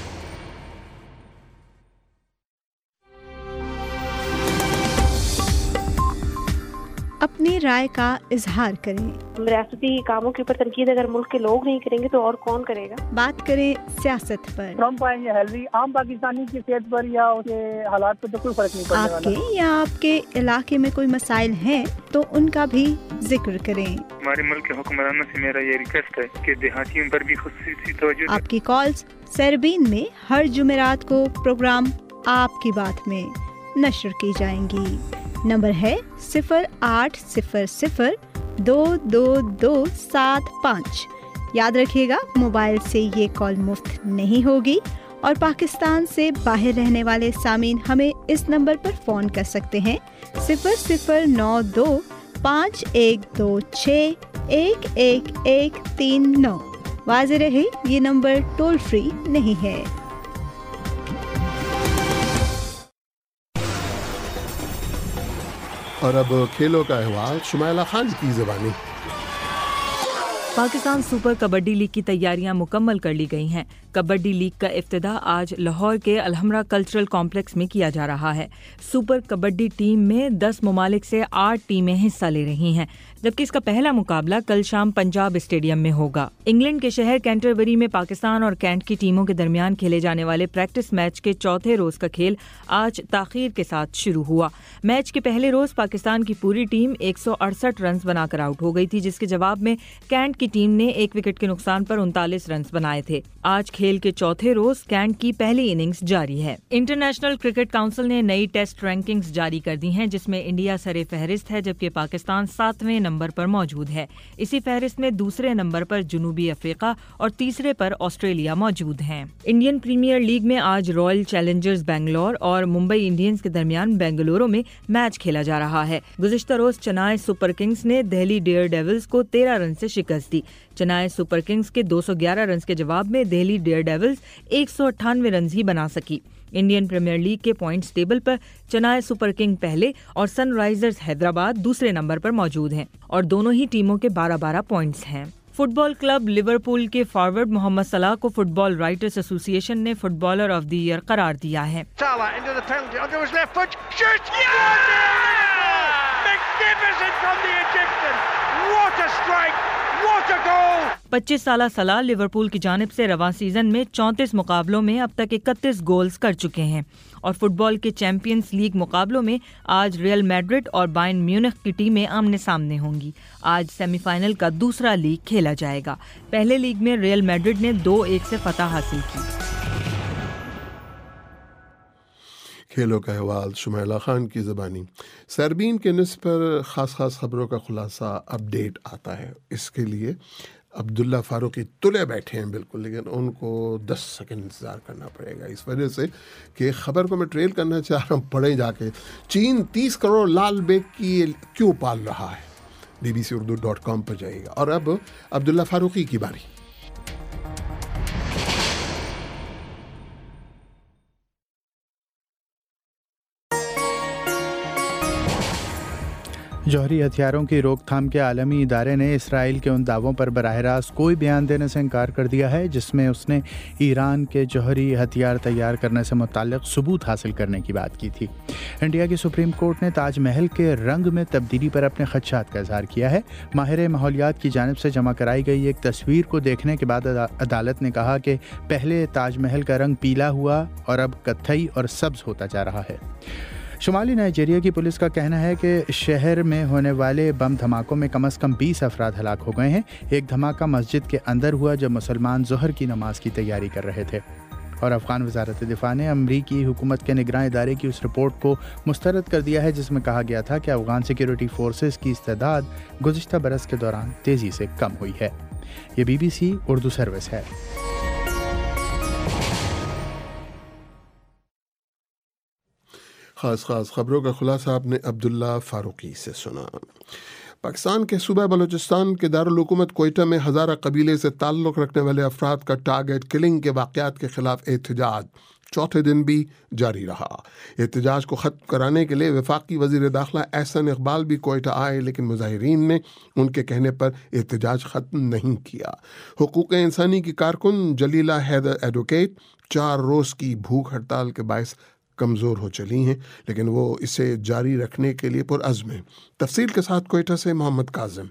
اپنی رائے کا اظہار کریں۔ ریاستی کاموں کے اوپر تنقید اگر ملک کے لوگ نہیں کریں گے تو اور کون کرے گا؟ بات کریں سیاست پر۔ ٹرمپ آئیں یا ہیلری، عام پاکستانی کی صحت پر یا اس کے حالات پر تو کوئی فرق نہیں پڑنے والا۔ آپ کے یا آپ کے علاقے میں کوئی مسائل ہیں تو ان کا بھی ذکر کریں۔ ہمارے ملک کے حکمرانوں سے میرا یہ ریکویسٹ ہے کہ دیہاتیوں پر بھی خصوصی توجہ۔ آپ کی کالز سیربین میں ہر جمعرات کو پروگرام آپ کی بات میں نشر کی جائیں گی۔ نمبر ہے 0800-222-75۔ یاد رکھیے گا موبائل سے یہ کال مفت نہیں ہوگی، اور پاکستان سے باہر رہنے والے سامعین ہمیں اس نمبر پر فون کر سکتے ہیں 0092-5126-1139۔ واضح رہے یہ نمبر ٹول فری نہیں ہے۔ اور اب کھیلوں کا احوال، شمائلہ خان کی زبانی۔ پاکستان سپر کبڈی لیگ کی تیاریاں مکمل کر لی گئی ہیں۔ کبڈی لیگ کا افتتاح آج لاہور کے الحمرا کلچرل کمپلیکس میں کیا جا رہا ہے۔ سپر کبڈی ٹیم میں 10 ممالک سے 8 ٹیمیں حصہ لے رہی ہیں، جبکہ اس کا پہلا مقابلہ کل شام پنجاب اسٹیڈیم میں ہوگا۔ انگلینڈ کے شہر کینٹربری میں پاکستان اور کینٹ کی ٹیموں کے درمیان کھیلے جانے والے پریکٹس میچ کے چوتھے روز کا کھیل آج تاخیر کے ساتھ شروع ہوا۔ میچ کے پہلے روز پاکستان کی پوری ٹیم 168 رنز بنا کر آؤٹ ہو گئی تھی، جس کے جواب میں کینٹ کی ٹیم نے 1 وکٹ کے نقصان پر 39 رنز بنائے تھے۔ آج کھیل کے چوتھے روز کینٹ کی پہلی اننگز جاری ہے۔ انٹرنیشنل کرکٹ کونسل نے نئی ٹیسٹ رینکنگز جاری کر دی ہیں، جس میں انڈیا سر فہرست ہے، جبکہ پاکستان 7ویں نمبر پر موجود ہے۔ اسی فہرست میں دوسرے نمبر پر جنوبی افریقہ اور تیسرے پر آسٹریلیا موجود ہیں۔ انڈین پریمیئر لیگ میں آج رائل چیلنجرز بنگلور اور ممبئی انڈینز کے درمیان بنگلورو میں میچ کھیلا جا رہا ہے۔ گزشتہ روز چنائی سپر کنگز نے دہلی ڈیئر ڈیولز کو 13 رن سے شکست دی۔ چنائی سپر کنگز کے 211 رنز کے جواب میں دہلی ڈیئر ڈیولز 198 رنز ہی بنا سکی۔ انڈین پریمیئر لیگ کے پوائنٹس ٹیبل پر چنائی سپر کنگ پہلے اور سن رائزرز حیدرآباد دوسرے نمبر پر موجود ہیں، اور دونوں ہی ٹیموں کے 12-12 پوائنٹس ہیں۔ فٹ بال کلب لیورپول کے فارورڈ محمد صلاح کو فٹ بال رائٹرز ایسوسی ایشن نے fit bowler of the year قرار دیا ہے۔ Magnificent from the Egyptian. What a strike! What a goal! 25 سالہ صلاح لیورپول کی جانب سے رواں سیزن میں 34 مقابلوں میں اب تک 31 گولز کر چکے ہیں، اور فٹ بال کے چیمپئنز لیگ مقابلوں میں آج ریئل میڈرڈ اور بائرن میونخ کی ٹیمیں آمنے سامنے ہوں گی۔ آج سیمی فائنل کا دوسرا لیگ کھیلا جائے گا۔ پہلے لیگ میں ریئل میڈرڈ نے 2-1 سے فتح حاصل کی۔ کھیلوں کا احوال، شمائلہ خان کی زبانی۔ سیربین کے نصف پر خاص خبروں کا خلاصہ اپڈیٹ آتا ہے۔ اس کے لیے عبداللہ فاروقی تلے بیٹھے ہیں بالکل، لیکن ان کو 10 سیکنڈ انتظار کرنا پڑے گا، اس وجہ سے کہ خبر کو میں ٹریل کرنا چاہ رہا ہوں۔ پڑھیں جا کے، چین 30 کروڑ لال بیگ کی کیوں پال رہا ہے؟ bbcurdu.com پر جائے گا۔ اور اب عبداللہ فاروقی کی باری۔ جوہری ہتھیاروں کی روک تھام کے عالمی ادارے نے اسرائیل کے ان دعووں پر براہ راست کوئی بیان دینے سے انکار کر دیا ہے جس میں اس نے ایران کے جوہری ہتھیار تیار کرنے سے متعلق ثبوت حاصل کرنے کی بات کی تھی۔ انڈیا کی سپریم کورٹ نے تاج محل کے رنگ میں تبدیلی پر اپنے خدشات کا اظہار کیا ہے۔ ماہر ماحولیات کی جانب سے جمع کرائی گئی ایک تصویر کو دیکھنے کے بعد عدالت نے کہا کہ پہلے تاج محل کا رنگ پیلا ہوا اور اب کتھئی اور سبز ہوتا جا رہا ہے۔ شمالی نائجیریا کی پولیس کا کہنا ہے کہ شہر میں ہونے والے بم دھماکوں میں کم از کم 20 افراد ہلاک ہو گئے ہیں۔ ایک دھماکہ مسجد کے اندر ہوا جب مسلمان ظہر کی نماز کی تیاری کر رہے تھے۔ اور افغان وزارت دفاع نے امریکی حکومت کے نگراں ادارے کی اس رپورٹ کو مسترد کر دیا ہے جس میں کہا گیا تھا کہ افغان سیکیورٹی فورسز کی استعداد گزشتہ برس کے دوران تیزی سے کم ہوئی ہے۔ یہ BBC اردو سروس ہے۔ خاص خبروں کا خلاصہ آپ نے عبداللہ فاروقی سے سنا۔ پاکستان کے صوبہ بلوچستان کے دارالحکومت کوئٹہ میں ہزارہ قبیلے سے تعلق رکھنے والے افراد کا ٹارگٹ کلنگ کے واقعات کے خلاف احتجاج چوتھے دن بھی جاری رہا۔ احتجاج کو ختم کرانے کے لیے وفاقی وزیر داخلہ احسن اقبال بھی کوئٹہ آئے، لیکن مظاہرین نے ان کے کہنے پر احتجاج ختم نہیں کیا۔ حقوق انسانی کی کارکن جلیلہ حیدر ایڈوکیٹ 4 روز کی بھوک ہڑتال کے باعث کمزور ہو چلی ہیں، لیکن وہ اسے جاری رکھنے کے لیے پرعزم ہیں۔ تفصیل کے ساتھ کوئٹہ سے محمد کاظم۔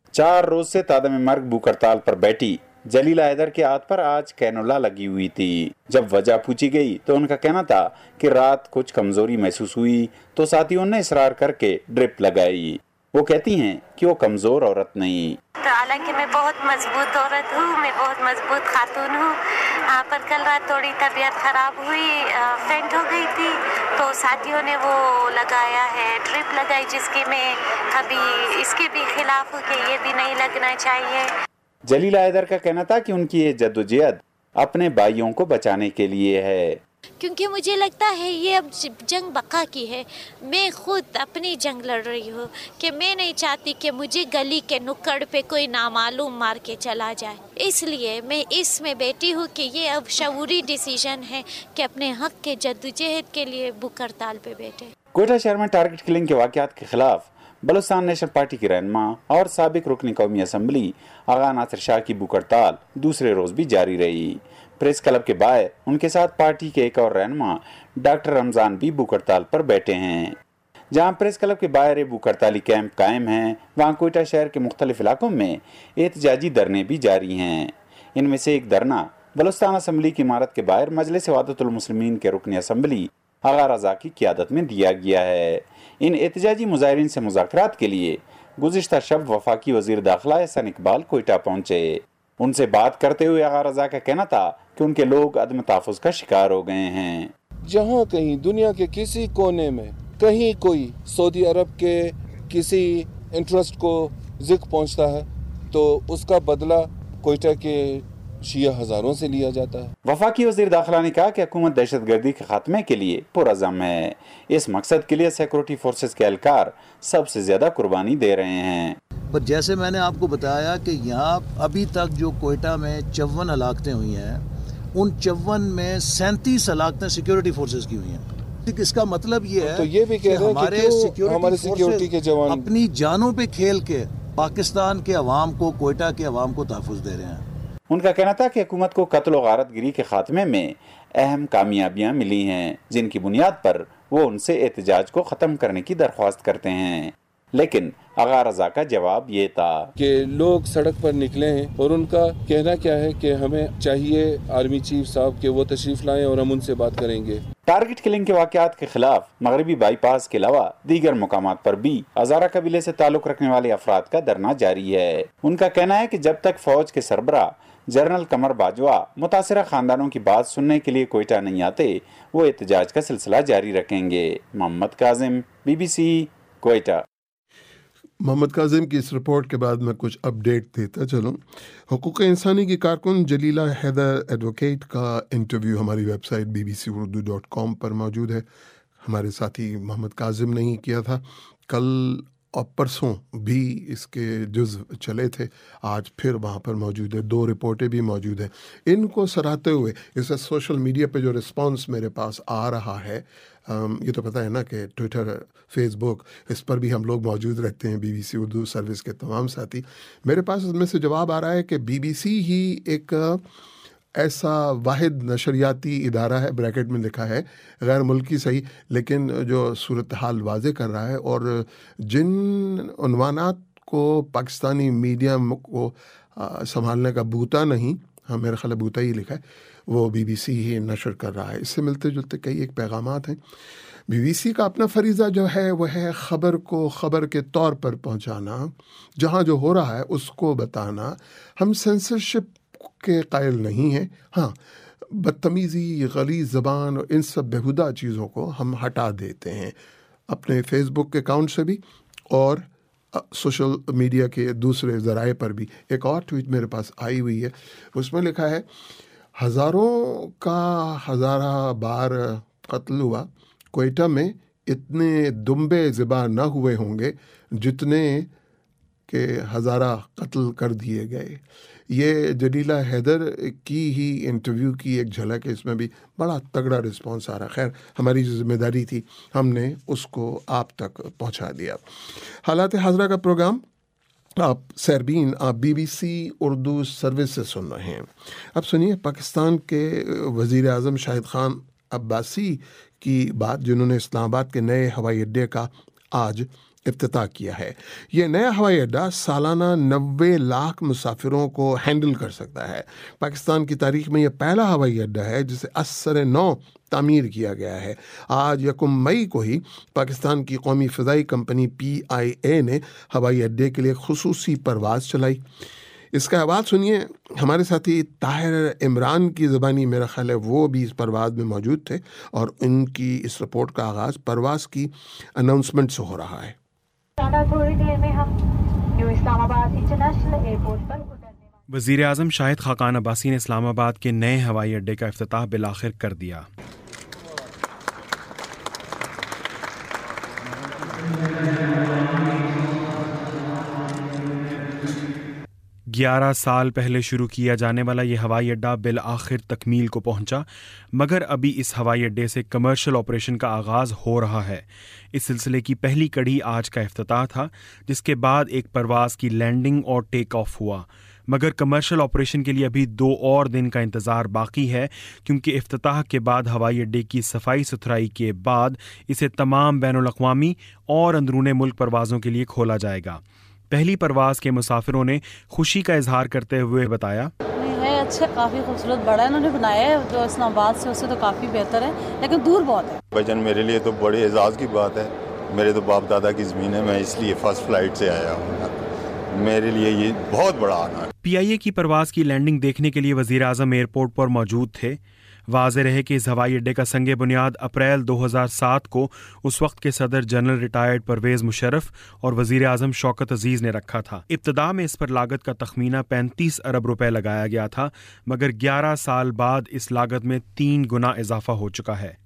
4 روز سے تعدم مرگ بھوک ہڑتال پر بیٹھی جلیلہ حیدر کے ہاتھ پر آج کینولا لگی ہوئی تھی۔ جب وجہ پوچھی گئی تو ان کا کہنا تھا کہ رات کچھ کمزوری محسوس ہوئی تو ساتھیوں نے اصرار کر کے ڈرپ لگائی۔ وہ کہتی ہیں کہ وہ کمزور عورت نہیں، حالانکہ میں بہت مضبوط عورت ہوں، میں بہت مضبوط خاتون ہوں، پر کل رات تھوڑی طبیعت خراب ہوئی، فینٹ ہو گئی تھی تو ساتھیوں نے وہ لگایا ہے، ڈرپ لگائی، جس کی میں ابھی اس کے بھی خلاف ہوں کہ یہ بھی نہیں لگنا چاہیے۔ جلیلہ حیدر کا کہنا تھا کہ ان کی یہ جدوجہد اپنے بھائیوں کو بچانے کے لیے ہے، کیونکہ مجھے لگتا ہے یہ اب جنگ بقا کی ہے۔ میں خود اپنی جنگ لڑ رہی ہوں کہ میں نہیں چاہتی کہ مجھے گلی کے نکڑ پہ کوئی نامعلوم مار کے چلا جائے، اس لیے میں اس میں بیٹھی ہوں کہ یہ اب شعوری ڈیسیژن ہے کہ اپنے حق کے جدوجہد کے لیے بھوک ہڑتال پہ بیٹھے۔ کوئٹہ شہر میں ٹارگٹ کلنگ کے واقعات کے خلاف بلوچستان نیشنل پارٹی کی رہنما اور سابق رکن قومی اسمبلی آغا ناصر شاہ کی بھوک ہڑتال دوسرے روز بھی جاری رہی۔ پریس کلب کے باہر ان کے ساتھ پارٹی کے ایک اور رہنما ڈاکٹر رمضان بھی بھوک ہڑتال پر بیٹھے ہیں۔ جہاں پریس کلب کے باہر بھوک ہڑتالی کیمپ قائم ہیں، وہاں کوئٹہ شہر کے مختلف علاقوں میں احتجاجی دھرنے بھی جاری ہیں۔ ان میں سے ایک دھرنا بلوچستان اسمبلی کی عمارت کے باہر مجلس وحدت المسلمین کے رکن اسمبلی آغا رضا کی قیادت میں دیا گیا ہے۔ ان احتجاجی مظاہرین سے مذاکرات کے لیے گزشتہ شب وفاقی وزیر داخلہ احسن اقبال کوئٹہ پہنچے۔ ان سے بات کرتے ہوئے آغا رضا کا کہنا تھا کہ ان کے لوگ عدم تحفظ کا شکار ہو گئے ہیں۔ جہاں کہیں دنیا کے کسی کونے میں کہیں کوئی سعودی عرب کے کسی انٹرسٹ کو ذکر پہنچتا ہے تو اس کا بدلہ کوئٹہ کے شیعہ ہزاروں سے لیا جاتا ہے۔ وفاقی وزیر داخلہ نے کہا کہ حکومت دہشت گردی کے خاتمے کے لیے پرعزم ہے۔ اس مقصد کے لیے سیکورٹی فورسز کے اہلکار سب سے زیادہ قربانی دے رہے ہیں۔ پر جیسے میں نے آپ کو بتایا کہ یہاں ابھی تک جو کوئٹہ میں 54 ہلاکتیں ہوئی ہیں، ان 54 میں 37 ہلاکتیں سیکیورٹی فورسز کی ہوئی ہیں۔ اس کا مطلب یہ ہے تو یہ بھی کہہ رہے ہیں کہ ہمارے سیکیورٹی کے جوان اپنی جانوں پہ کھیل کے پاکستان کے عوام کو، کوئٹہ کے عوام کو تحفظ دے رہے ہیں۔ ان کا کہنا تھا کہ حکومت کو قتل و غارت گری کے خاتمے میں اہم کامیابیاں ملی ہیں، جن کی بنیاد پر وہ ان سے احتجاج کو ختم کرنے کی درخواست کرتے ہیں۔ لیکن آغا رضا کا جواب یہ تھا کہ لوگ سڑک پر نکلے ہیں اور ان کا کہنا کیا ہے کہ ہمیں چاہیے آرمی چیف صاحب کہ وہ تشریف لائیں اور ہم ان سے بات کریں گے۔ ٹارگٹ کلنگ کے واقعات کے خلاف مغربی بائی پاس کے علاوہ دیگر مقامات پر بھی ہزارہ قبیلے سے تعلق رکھنے والے افراد کا دھرنا جاری ہے۔ ان کا کہنا ہے کہ جب تک فوج کے سربراہ جنرل قمر باجوہ متاثرہ خاندانوں کی بات سننے کے لیے کوئٹہ نہیں آتے، وہ احتجاج کا سلسلہ جاری رکھیں گے۔ محمد کاظم، BBC کوئٹہ۔ محمد کاظم کی اس رپورٹ کے بعد میں کچھ اپڈیٹ دیتا چلوں۔ حقوق انسانی کی کارکن جلیلہ حیدر ایڈوکیٹ کا انٹرویو ہماری ویب سائٹ bbcurdu.com پر موجود ہے۔ ہمارے ساتھی محمد کاظم نے ہی کیا تھا۔ کل اور پرسوں بھی اس کے جزو چلے تھے، آج پھر وہاں پر موجود ہے، 2 رپورٹیں بھی موجود ہیں۔ ان کو سراہتے ہوئے اسے سوشل میڈیا پہ جو رسپانس میرے پاس آ رہا ہے، یہ تو پتہ ہے نا کہ ٹویٹر، فیس بک، اس پر بھی ہم لوگ موجود رہتے ہیں، BBC اردو سروس کے تمام ساتھی۔ میرے پاس اس میں سے جواب آ رہا ہے کہ BBC ہی ایک ایسا واحد نشریاتی ادارہ ہے، بریکٹ میں لکھا ہے غیر ملکی صحیح، لیکن جو صورتحال واضح کر رہا ہے اور جن عنوانات کو پاکستانی میڈیا کو سنبھالنے کا بوتا نہیں، میرا خیال بوتا ہی لکھا ہے، وہ BBC ہی نشر کر رہا ہے۔ اس سے ملتے جلتے کئی ایک پیغامات ہیں۔ BBC کا اپنا فریضہ جو ہے وہ ہے خبر کو خبر کے طور پر پہنچانا، جہاں جو ہو رہا ہے اس کو بتانا۔ ہم سینسرشپ کے قائل نہیں ہیں، ہاں بدتمیزی، غلیظ زبان اور ان سب بیہودہ چیزوں کو ہم ہٹا دیتے ہیں اپنے فیس بک اکاؤنٹ سے بھی اور سوشل میڈیا کے دوسرے ذرائع پر بھی۔ ایک اور ٹویٹ میرے پاس آئی ہوئی ہے، اس میں لکھا ہے ہزاروں کا ہزارہ بار قتل ہوا، کوئٹہ میں اتنے دمبے ذبح نہ ہوئے ہوں گے جتنے کہ ہزارہ قتل کر دیے گئے۔ یہ جلیلہ حیدر کی ہی انٹرویو کی ایک جھلک ہے، اس میں بھی بڑا تگڑا رسپانس آ رہا۔ خیر ہماری جو ذمہ داری تھی ہم نے اس کو آپ تک پہنچا دیا۔ حالات حاضرہ کا پروگرام آپ سیربین آپ BBC اردو سروس سے سن رہے ہیں۔ اب سنیے پاکستان کے وزیر اعظم شاہد خان عباسی کی بات، جنہوں نے اسلام آباد کے نئے ہوائی اڈے کا آج افتتاح کیا ہے۔ یہ نیا ہوائی اڈہ سالانہ 90 لاکھ مسافروں کو ہینڈل کر سکتا ہے۔ پاکستان کی تاریخ میں یہ پہلا ہوائی اڈہ ہے جسے اثر نو تعمیر کیا گیا ہے۔ آج 1 مئی کو ہی پاکستان کی قومی فضائی کمپنی PIA نے ہوائی اڈے کے لیے خصوصی پرواز چلائی۔ اس کا آواز سنیے، ہمارے ساتھی طاہر عمران کی زبانی، میرا خیال ہے وہ بھی اس پرواز میں موجود تھے، اور ان کی اس رپورٹ کا آغاز پرواز کی اناؤنسمنٹ سے ہو رہا ہے۔ تھوڑی دیر میں ہم نیو اسلام آباد انٹرنیشنل ایئرپورٹ پر وزیر اعظم شاہد خاقان عباسی نے اسلام آباد کے نئے ہوائی اڈے کا افتتاح بالآخر کر دیا۔ گیارہ سال پہلے شروع کیا جانے والا یہ ہوائی اڈہ بالآخر تکمیل کو پہنچا، مگر ابھی اس ہوائی اڈے سے کمرشل آپریشن کا آغاز ہو رہا ہے۔ اس سلسلے کی پہلی کڑی آج کا افتتاح تھا، جس کے بعد ایک پرواز کی لینڈنگ اور ٹیک آف ہوا، مگر کمرشل آپریشن کے لیے ابھی 2 اور دن کا انتظار باقی ہے، کیونکہ افتتاح کے بعد ہوائی اڈے کی صفائی ستھرائی کے بعد اسے تمام بین الاقوامی اور اندرون ملک پروازوں کے لیے کھولا جائے گا۔ پہلی پرواز کے مسافروں نے خوشی کا اظہار کرتے ہوئے بتایا، ہے اچھا، کافی خوبصورت بڑا انہوں نے بنایا ہے، جو اسلام آباد سے اس سے تو کافی بہتر ہے، لیکن دور بہت ہے۔ بھائی جان میرے لیے تو بڑے اعزاز کی بات ہے، میرے تو باپ دادا کی زمین ہے، میں اس لیے فرسٹ فلائٹ سے آیا ہوں، میرے لیے یہ بہت بڑا آنا ہے۔ PIA کی پرواز کی لینڈنگ دیکھنے کے لیے وزیر اعظم ایئرپورٹ پر موجود تھے۔ واضح رہے کہ اس ہوائی اڈے کا سنگ بنیاد اپریل 2007 کو اس وقت کے صدر جنرل ریٹائرڈ پرویز مشرف اور وزیر اعظم شوکت عزیز نے رکھا تھا۔ ابتدا میں اس پر لاگت کا تخمینہ 35 ارب روپے لگایا گیا تھا، مگر 11 سال بعد اس لاگت میں 3 گنا اضافہ ہو چکا ہے۔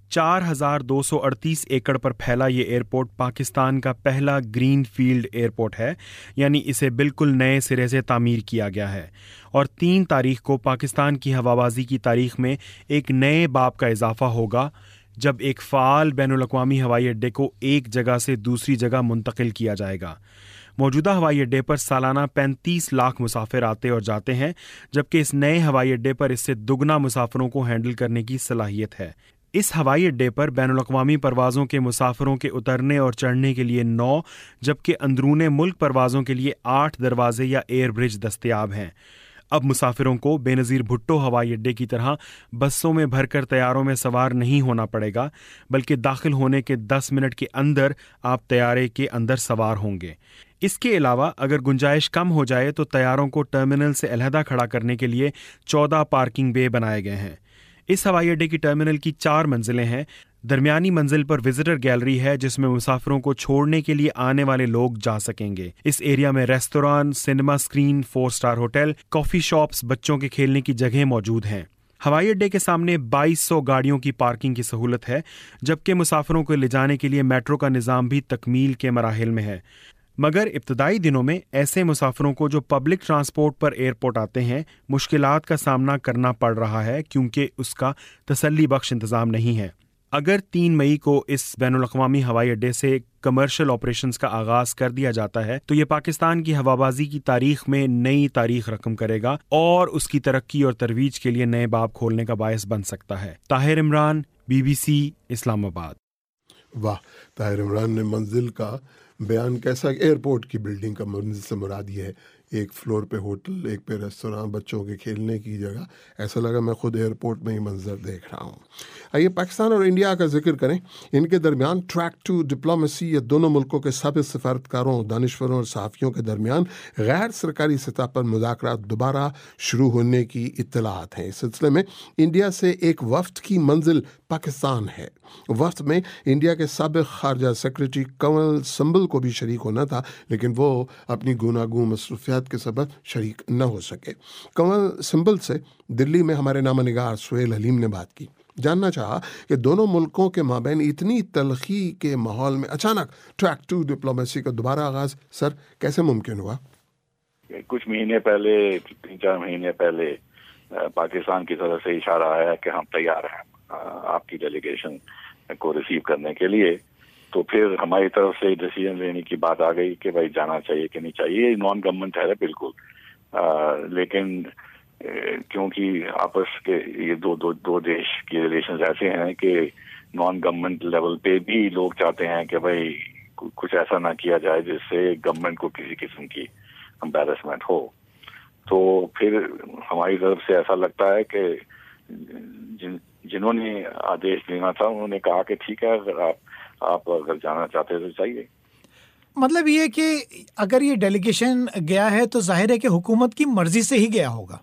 4238 ایکڑ پر پھیلا یہ ایئرپورٹ پاکستان کا پہلا گرین فیلڈ ایئرپورٹ ہے، یعنی اسے بالکل نئے سرے سے تعمیر کیا گیا ہے، اور 3 تاریخ کو پاکستان کی ہوابازی کی تاریخ میں ایک نئے باب کا اضافہ ہوگا، جب ایک فعال بین الاقوامی ہوائی اڈے کو ایک جگہ سے دوسری جگہ منتقل کیا جائے گا۔ موجودہ ہوائی اڈے پر سالانہ 35 لاکھ مسافر آتے اور جاتے ہیں، جبکہ اس نئے ہوائی اڈے پر اس سے دگنا مسافروں کو ہینڈل کرنے کی صلاحیت ہے۔ اس ہوائی اڈے پر بین الاقوامی پروازوں کے مسافروں کے اترنے اور چڑھنے کے لیے 9 جبکہ اندرون ملک پروازوں کے لیے 8 دروازے یا ایئر برج دستیاب ہیں۔ اب مسافروں کو بے نظیر بھٹو ہوائی اڈے کی طرح بسوں میں بھر کر طیاروں میں سوار نہیں ہونا پڑے گا، بلکہ داخل ہونے کے 10 منٹ کے اندر آپ طیارے کے اندر سوار ہوں گے۔ اس کے علاوہ اگر گنجائش کم ہو جائے تو طیاروں کو ٹرمینل سے علیحدہ کھڑا کرنے کے لیے 14 پارکنگ بے بنائے گئے ہیں۔ اس ہوائی اڈے کی ٹرمینل کی 4 منزلیں ہیں۔ درمیانی منزل پر وزٹر گیلری ہے، جس میں مسافروں کو چھوڑنے کے لیے آنے والے لوگ جا سکیں گے۔ اس ایریا میں restaurant, cinema screen, 4 star hotel, coffee shops, بچوں کے کھیلنے کی جگہیں موجود ہیں۔ ہوائی اڈے کے سامنے 2200 گاڑیوں کی پارکنگ کی سہولت ہے، جبکہ مسافروں کو لے جانے کے لیے میٹرو کا نظام بھی تکمیل کے مراحل میں ہے۔ مگر ابتدائی دنوں میں ایسے مسافروں کو جو پبلک ٹرانسپورٹ پر ایئرپورٹ آتے ہیں مشکلات کا سامنا کرنا پڑ رہا ہے، کیونکہ اس کا تسلی بخش انتظام نہیں ہے۔ اگر 3 مئی کو اس بین الاقوامی ہوائی اڈے سے کمرشل آپریشنز کا آغاز کر دیا جاتا ہے تو یہ پاکستان کی ہوابازی کی تاریخ میں نئی تاریخ رقم کرے گا اور اس کی ترقی اور ترویج کے لیے نئے باب کھولنے کا باعث بن سکتا ہے۔ طاہر عمران، BBC اسلام آباد۔ واہ، طاہر عمران نے منزل کا بیان کیسا، ایئرپورٹ کی بلڈنگ کا منزل سے مراد یہ ہے ایک فلور پہ ہوٹل، ایک پہ ریستوراں، بچوں کے کھیلنے کی جگہ. ایسا لگا میں خود ایئرپورٹ میں ہی منظر دیکھ رہا ہوں. آئیے پاکستان اور انڈیا کا ذکر کریں. ان کے درمیان ٹریک ٹو ڈپلومیسی یا دونوں ملکوں کے سابق سفارتکاروں، دانشوروں اور صحافیوں کے درمیان غیر سرکاری سطح پر مذاکرات دوبارہ شروع ہونے کی اطلاعات ہیں. اس سلسلے میں انڈیا سے ایک وفد کی منزل پاکستان ہے. وفد میں انڈیا کے سابق خارجہ سیکرٹری کنول سمبل کو بھی شریک ہونا تھا، لیکن وہ اپنی گوناگون مصروفیات کے سبب شریک نہ ہو سکے. کنول سمبل سے دلی میں ہمارے نامہ نگار سہیل حلیم نے بات کی. جاننا چاہا کہ دونوں ملکوں کے مابین اتنی تلخی کے ماحول میں اچانک ٹریک ٹو ڈپلومیسی کا دوبارہ آغاز سر کیسے ممکن ہوا؟ کچھ مہینے پہلے، 3-4 مہینے پہلے پاکستان کی طرف سے اشارہ آیا کہ ہم تیار ہیں آپ کی ڈیلیگیشن کو ریسیو کرنے کے لیے. تو پھر ہماری طرف سے ڈیسیژن لینے کی بات آ گئی کہ بھائی جانا چاہیے کہ نہیں چاہیے. یہ نان گورنمنٹ ہے بالکل، لیکن کیونکہ آپس کے یہ دو دیش کی ریلیشنز ایسے ہیں کہ نان گورنمنٹ لیول پہ بھی لوگ چاہتے ہیں کہ بھائی کچھ ایسا نہ کیا جائے جس سے گورنمنٹ کو کسی قسم کی امبیرسمنٹ ہو. تو پھر ہماری طرف سے ایسا لگتا ہے کہ جنہوں نے آدیش دینا تھا انہوں نے کہا کہ ٹھیک ہے، اگر آپ اگر جانا چاہتے تو چاہیے. مطلب یہ کہ اگر یہ ڈیلیگیشن گیا ہے تو ظاہر ہے کہ حکومت کی مرضی سے ہی گیا ہوگا.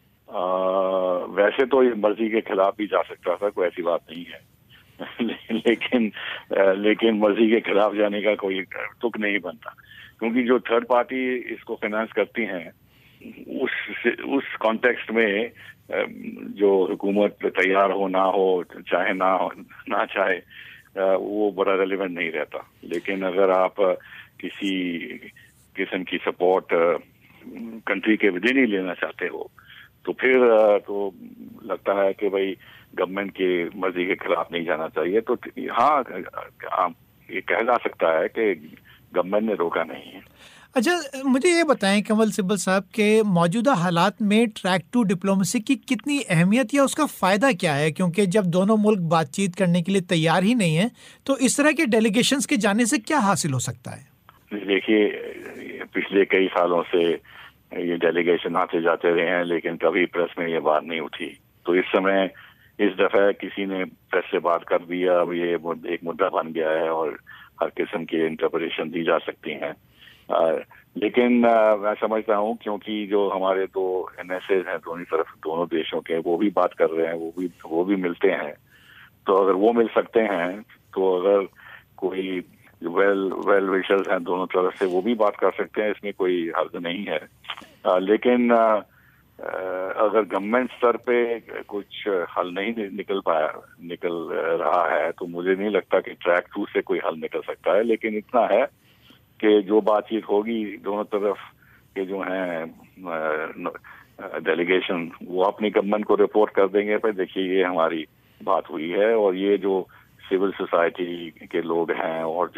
ویسے تو یہ مرضی کے خلاف بھی جا سکتا تھا، کوئی ایسی بات نہیں ہے، لیکن مرضی کے خلاف جانے کا کوئی تک نہیں بنتا، کیونکہ جو تھرڈ پارٹی اس کو فائنانس کرتی ہیں اس کانٹیکسٹ میں جو حکومت تیار ہو نہ ہو، چاہے نہ چاہے، وہ بڑا ریلیونٹ نہیں رہتا. لیکن اگر آپ کسی قسم کی سپورٹ کنٹری کے ودن ہی لینا چاہتے ہو تو پھر تو لگتا ہے کہ بھائی گورنمنٹ کی مرضی کے خلاف نہیں جانا چاہیے. تو ہاں یہ کہا جا سکتا ہے کہ گورنمنٹ نے روکا نہیں ہے. اچھا مجھے یہ بتائیں کنول سمبل صاحب کہ موجودہ حالات میں ٹریک ٹو ڈپلومیسی کی کتنی اہمیت یا اس کا فائدہ کیا ہے، کیونکہ جب دونوں ملک بات چیت کرنے کے لیے تیار ہی نہیں ہیں تو اس طرح کے ڈیلیگیشنز کے جانے سے کیا حاصل ہو سکتا ہے؟ دیکھیے پچھلے کئی سالوں سے یہ ڈیلیگیشن آتے جاتے رہے ہیں، لیکن کبھی پریس میں یہ بات نہیں اٹھی. تو اس سمے اس دفعہ کسی نے پریس سے بات کر دیا، اب یہ ایک مدعا بن گیا ہے اور ہر قسم کی انٹرپریشن دی جا سکتی ہیں. لیکن میں سمجھتا ہوں کیونکہ جو ہمارے دو NSAs ہیں دونوں دیشوں کے، وہ بھی بات کر رہے ہیں، وہ بھی ملتے ہیں. تو اگر وہ مل سکتے ہیں تو اگر کوئی ویل وشرز ہیں دونوں طرف سے وہ بھی بات کر سکتے ہیں، اس میں کوئی حرج نہیں ہے. لیکن اگر گورنمنٹ سطح پہ کچھ حل نہیں نکل رہا ہے تو مجھے نہیں لگتا کہ ٹریک 2 سے کوئی حل نکل سکتا ہے. لیکن اتنا ہے کہ جو بات چیت ہوگی دونوں طرف کے جو ہیں ڈیلیگیشن، وہ اپنی گورنمنٹ کو رپورٹ کر دیں گے، پھر دیکھیے یہ ہماری بات ہوئی ہے. اور یہ جو سول سوسائٹی کے لوگ ہیں اور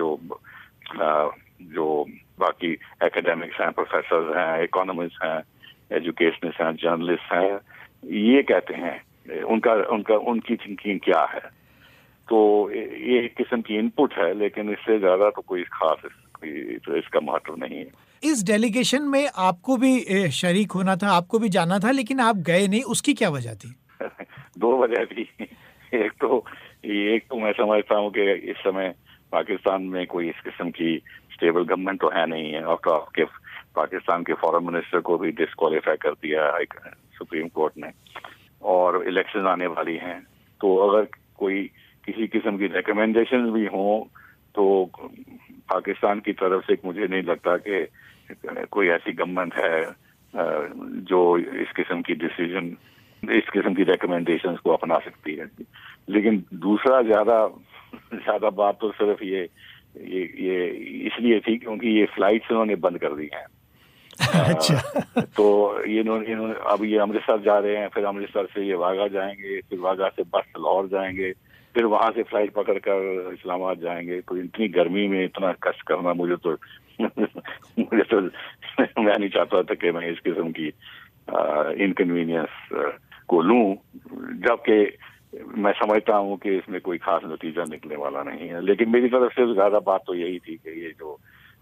جو باقی ایکیڈیمکس ہیں، پروفیسرز ہیں، اکانومسٹ ہیں، ایجوکیشنسٹ ہیں، جرنلسٹ ہیں، یہ کہتے ہیں ان کی تھنکنگ کیا ہے. تو یہ ایک قسم کی ان پٹ ہے، لیکن اس سے زیادہ تو کوئی خاص اس کا مہتو نہیں ہے. اس ڈیلیگیشن میں آپ کو بھی شریک ہونا تھا، آپ کو بھی جانا تھا، لیکن آپ گئے نہیں، اس کی کیا وجہ تھی؟ 2 وجہ تھی. ایک تو میں سمجھتا ہوں کہ اس سمے پاکستان میں کوئی اس قسم کی اسٹیبل گورنمنٹ تو ہے نہیں ہے، اور پاکستان کے فارن منسٹر کو بھی ڈسکوالیفائی کر دیا سپریم کورٹ نے، اور الیکشن آنے والی ہیں. تو اگر کوئی کسی قسم کی ریکمینڈیشن بھی ہوں تو پاکستان کی طرف سے مجھے نہیں لگتا کہ کوئی ایسی گورنمنٹ ہے جو اس قسم کی ڈیسیژن، اس قسم کی ریکمینڈیشنز کو اپنا سکتی ہے. لیکن دوسرا زیادہ بات تو صرف یہ اس لیے تھی کیونکہ یہ فلائٹس انہوں نے بند کر دی ہیں. تو اب یہ امرتسر جا رہے ہیں، پھر امرتسر سے یہ واگا جائیں گے، پھر واگا سے بس لاہور جائیں گے، پھر وہاں سے فلائٹ پکڑ کر اسلام آباد جائیں گے. تو اتنی گرمی میں اتنا کشٹ کرنا مجھے تو میں نہیں چاہتا تھا کہ میں اس قسم کی انکنوینئنس کو لوں، جبکہ میں سمجھتا ہوں کہ اس میں کوئی خاص نتیجہ نکلنے والا نہیں ہے. لیکن میری طرف سے زیادہ بات تو یہی تھی کہ یہ جو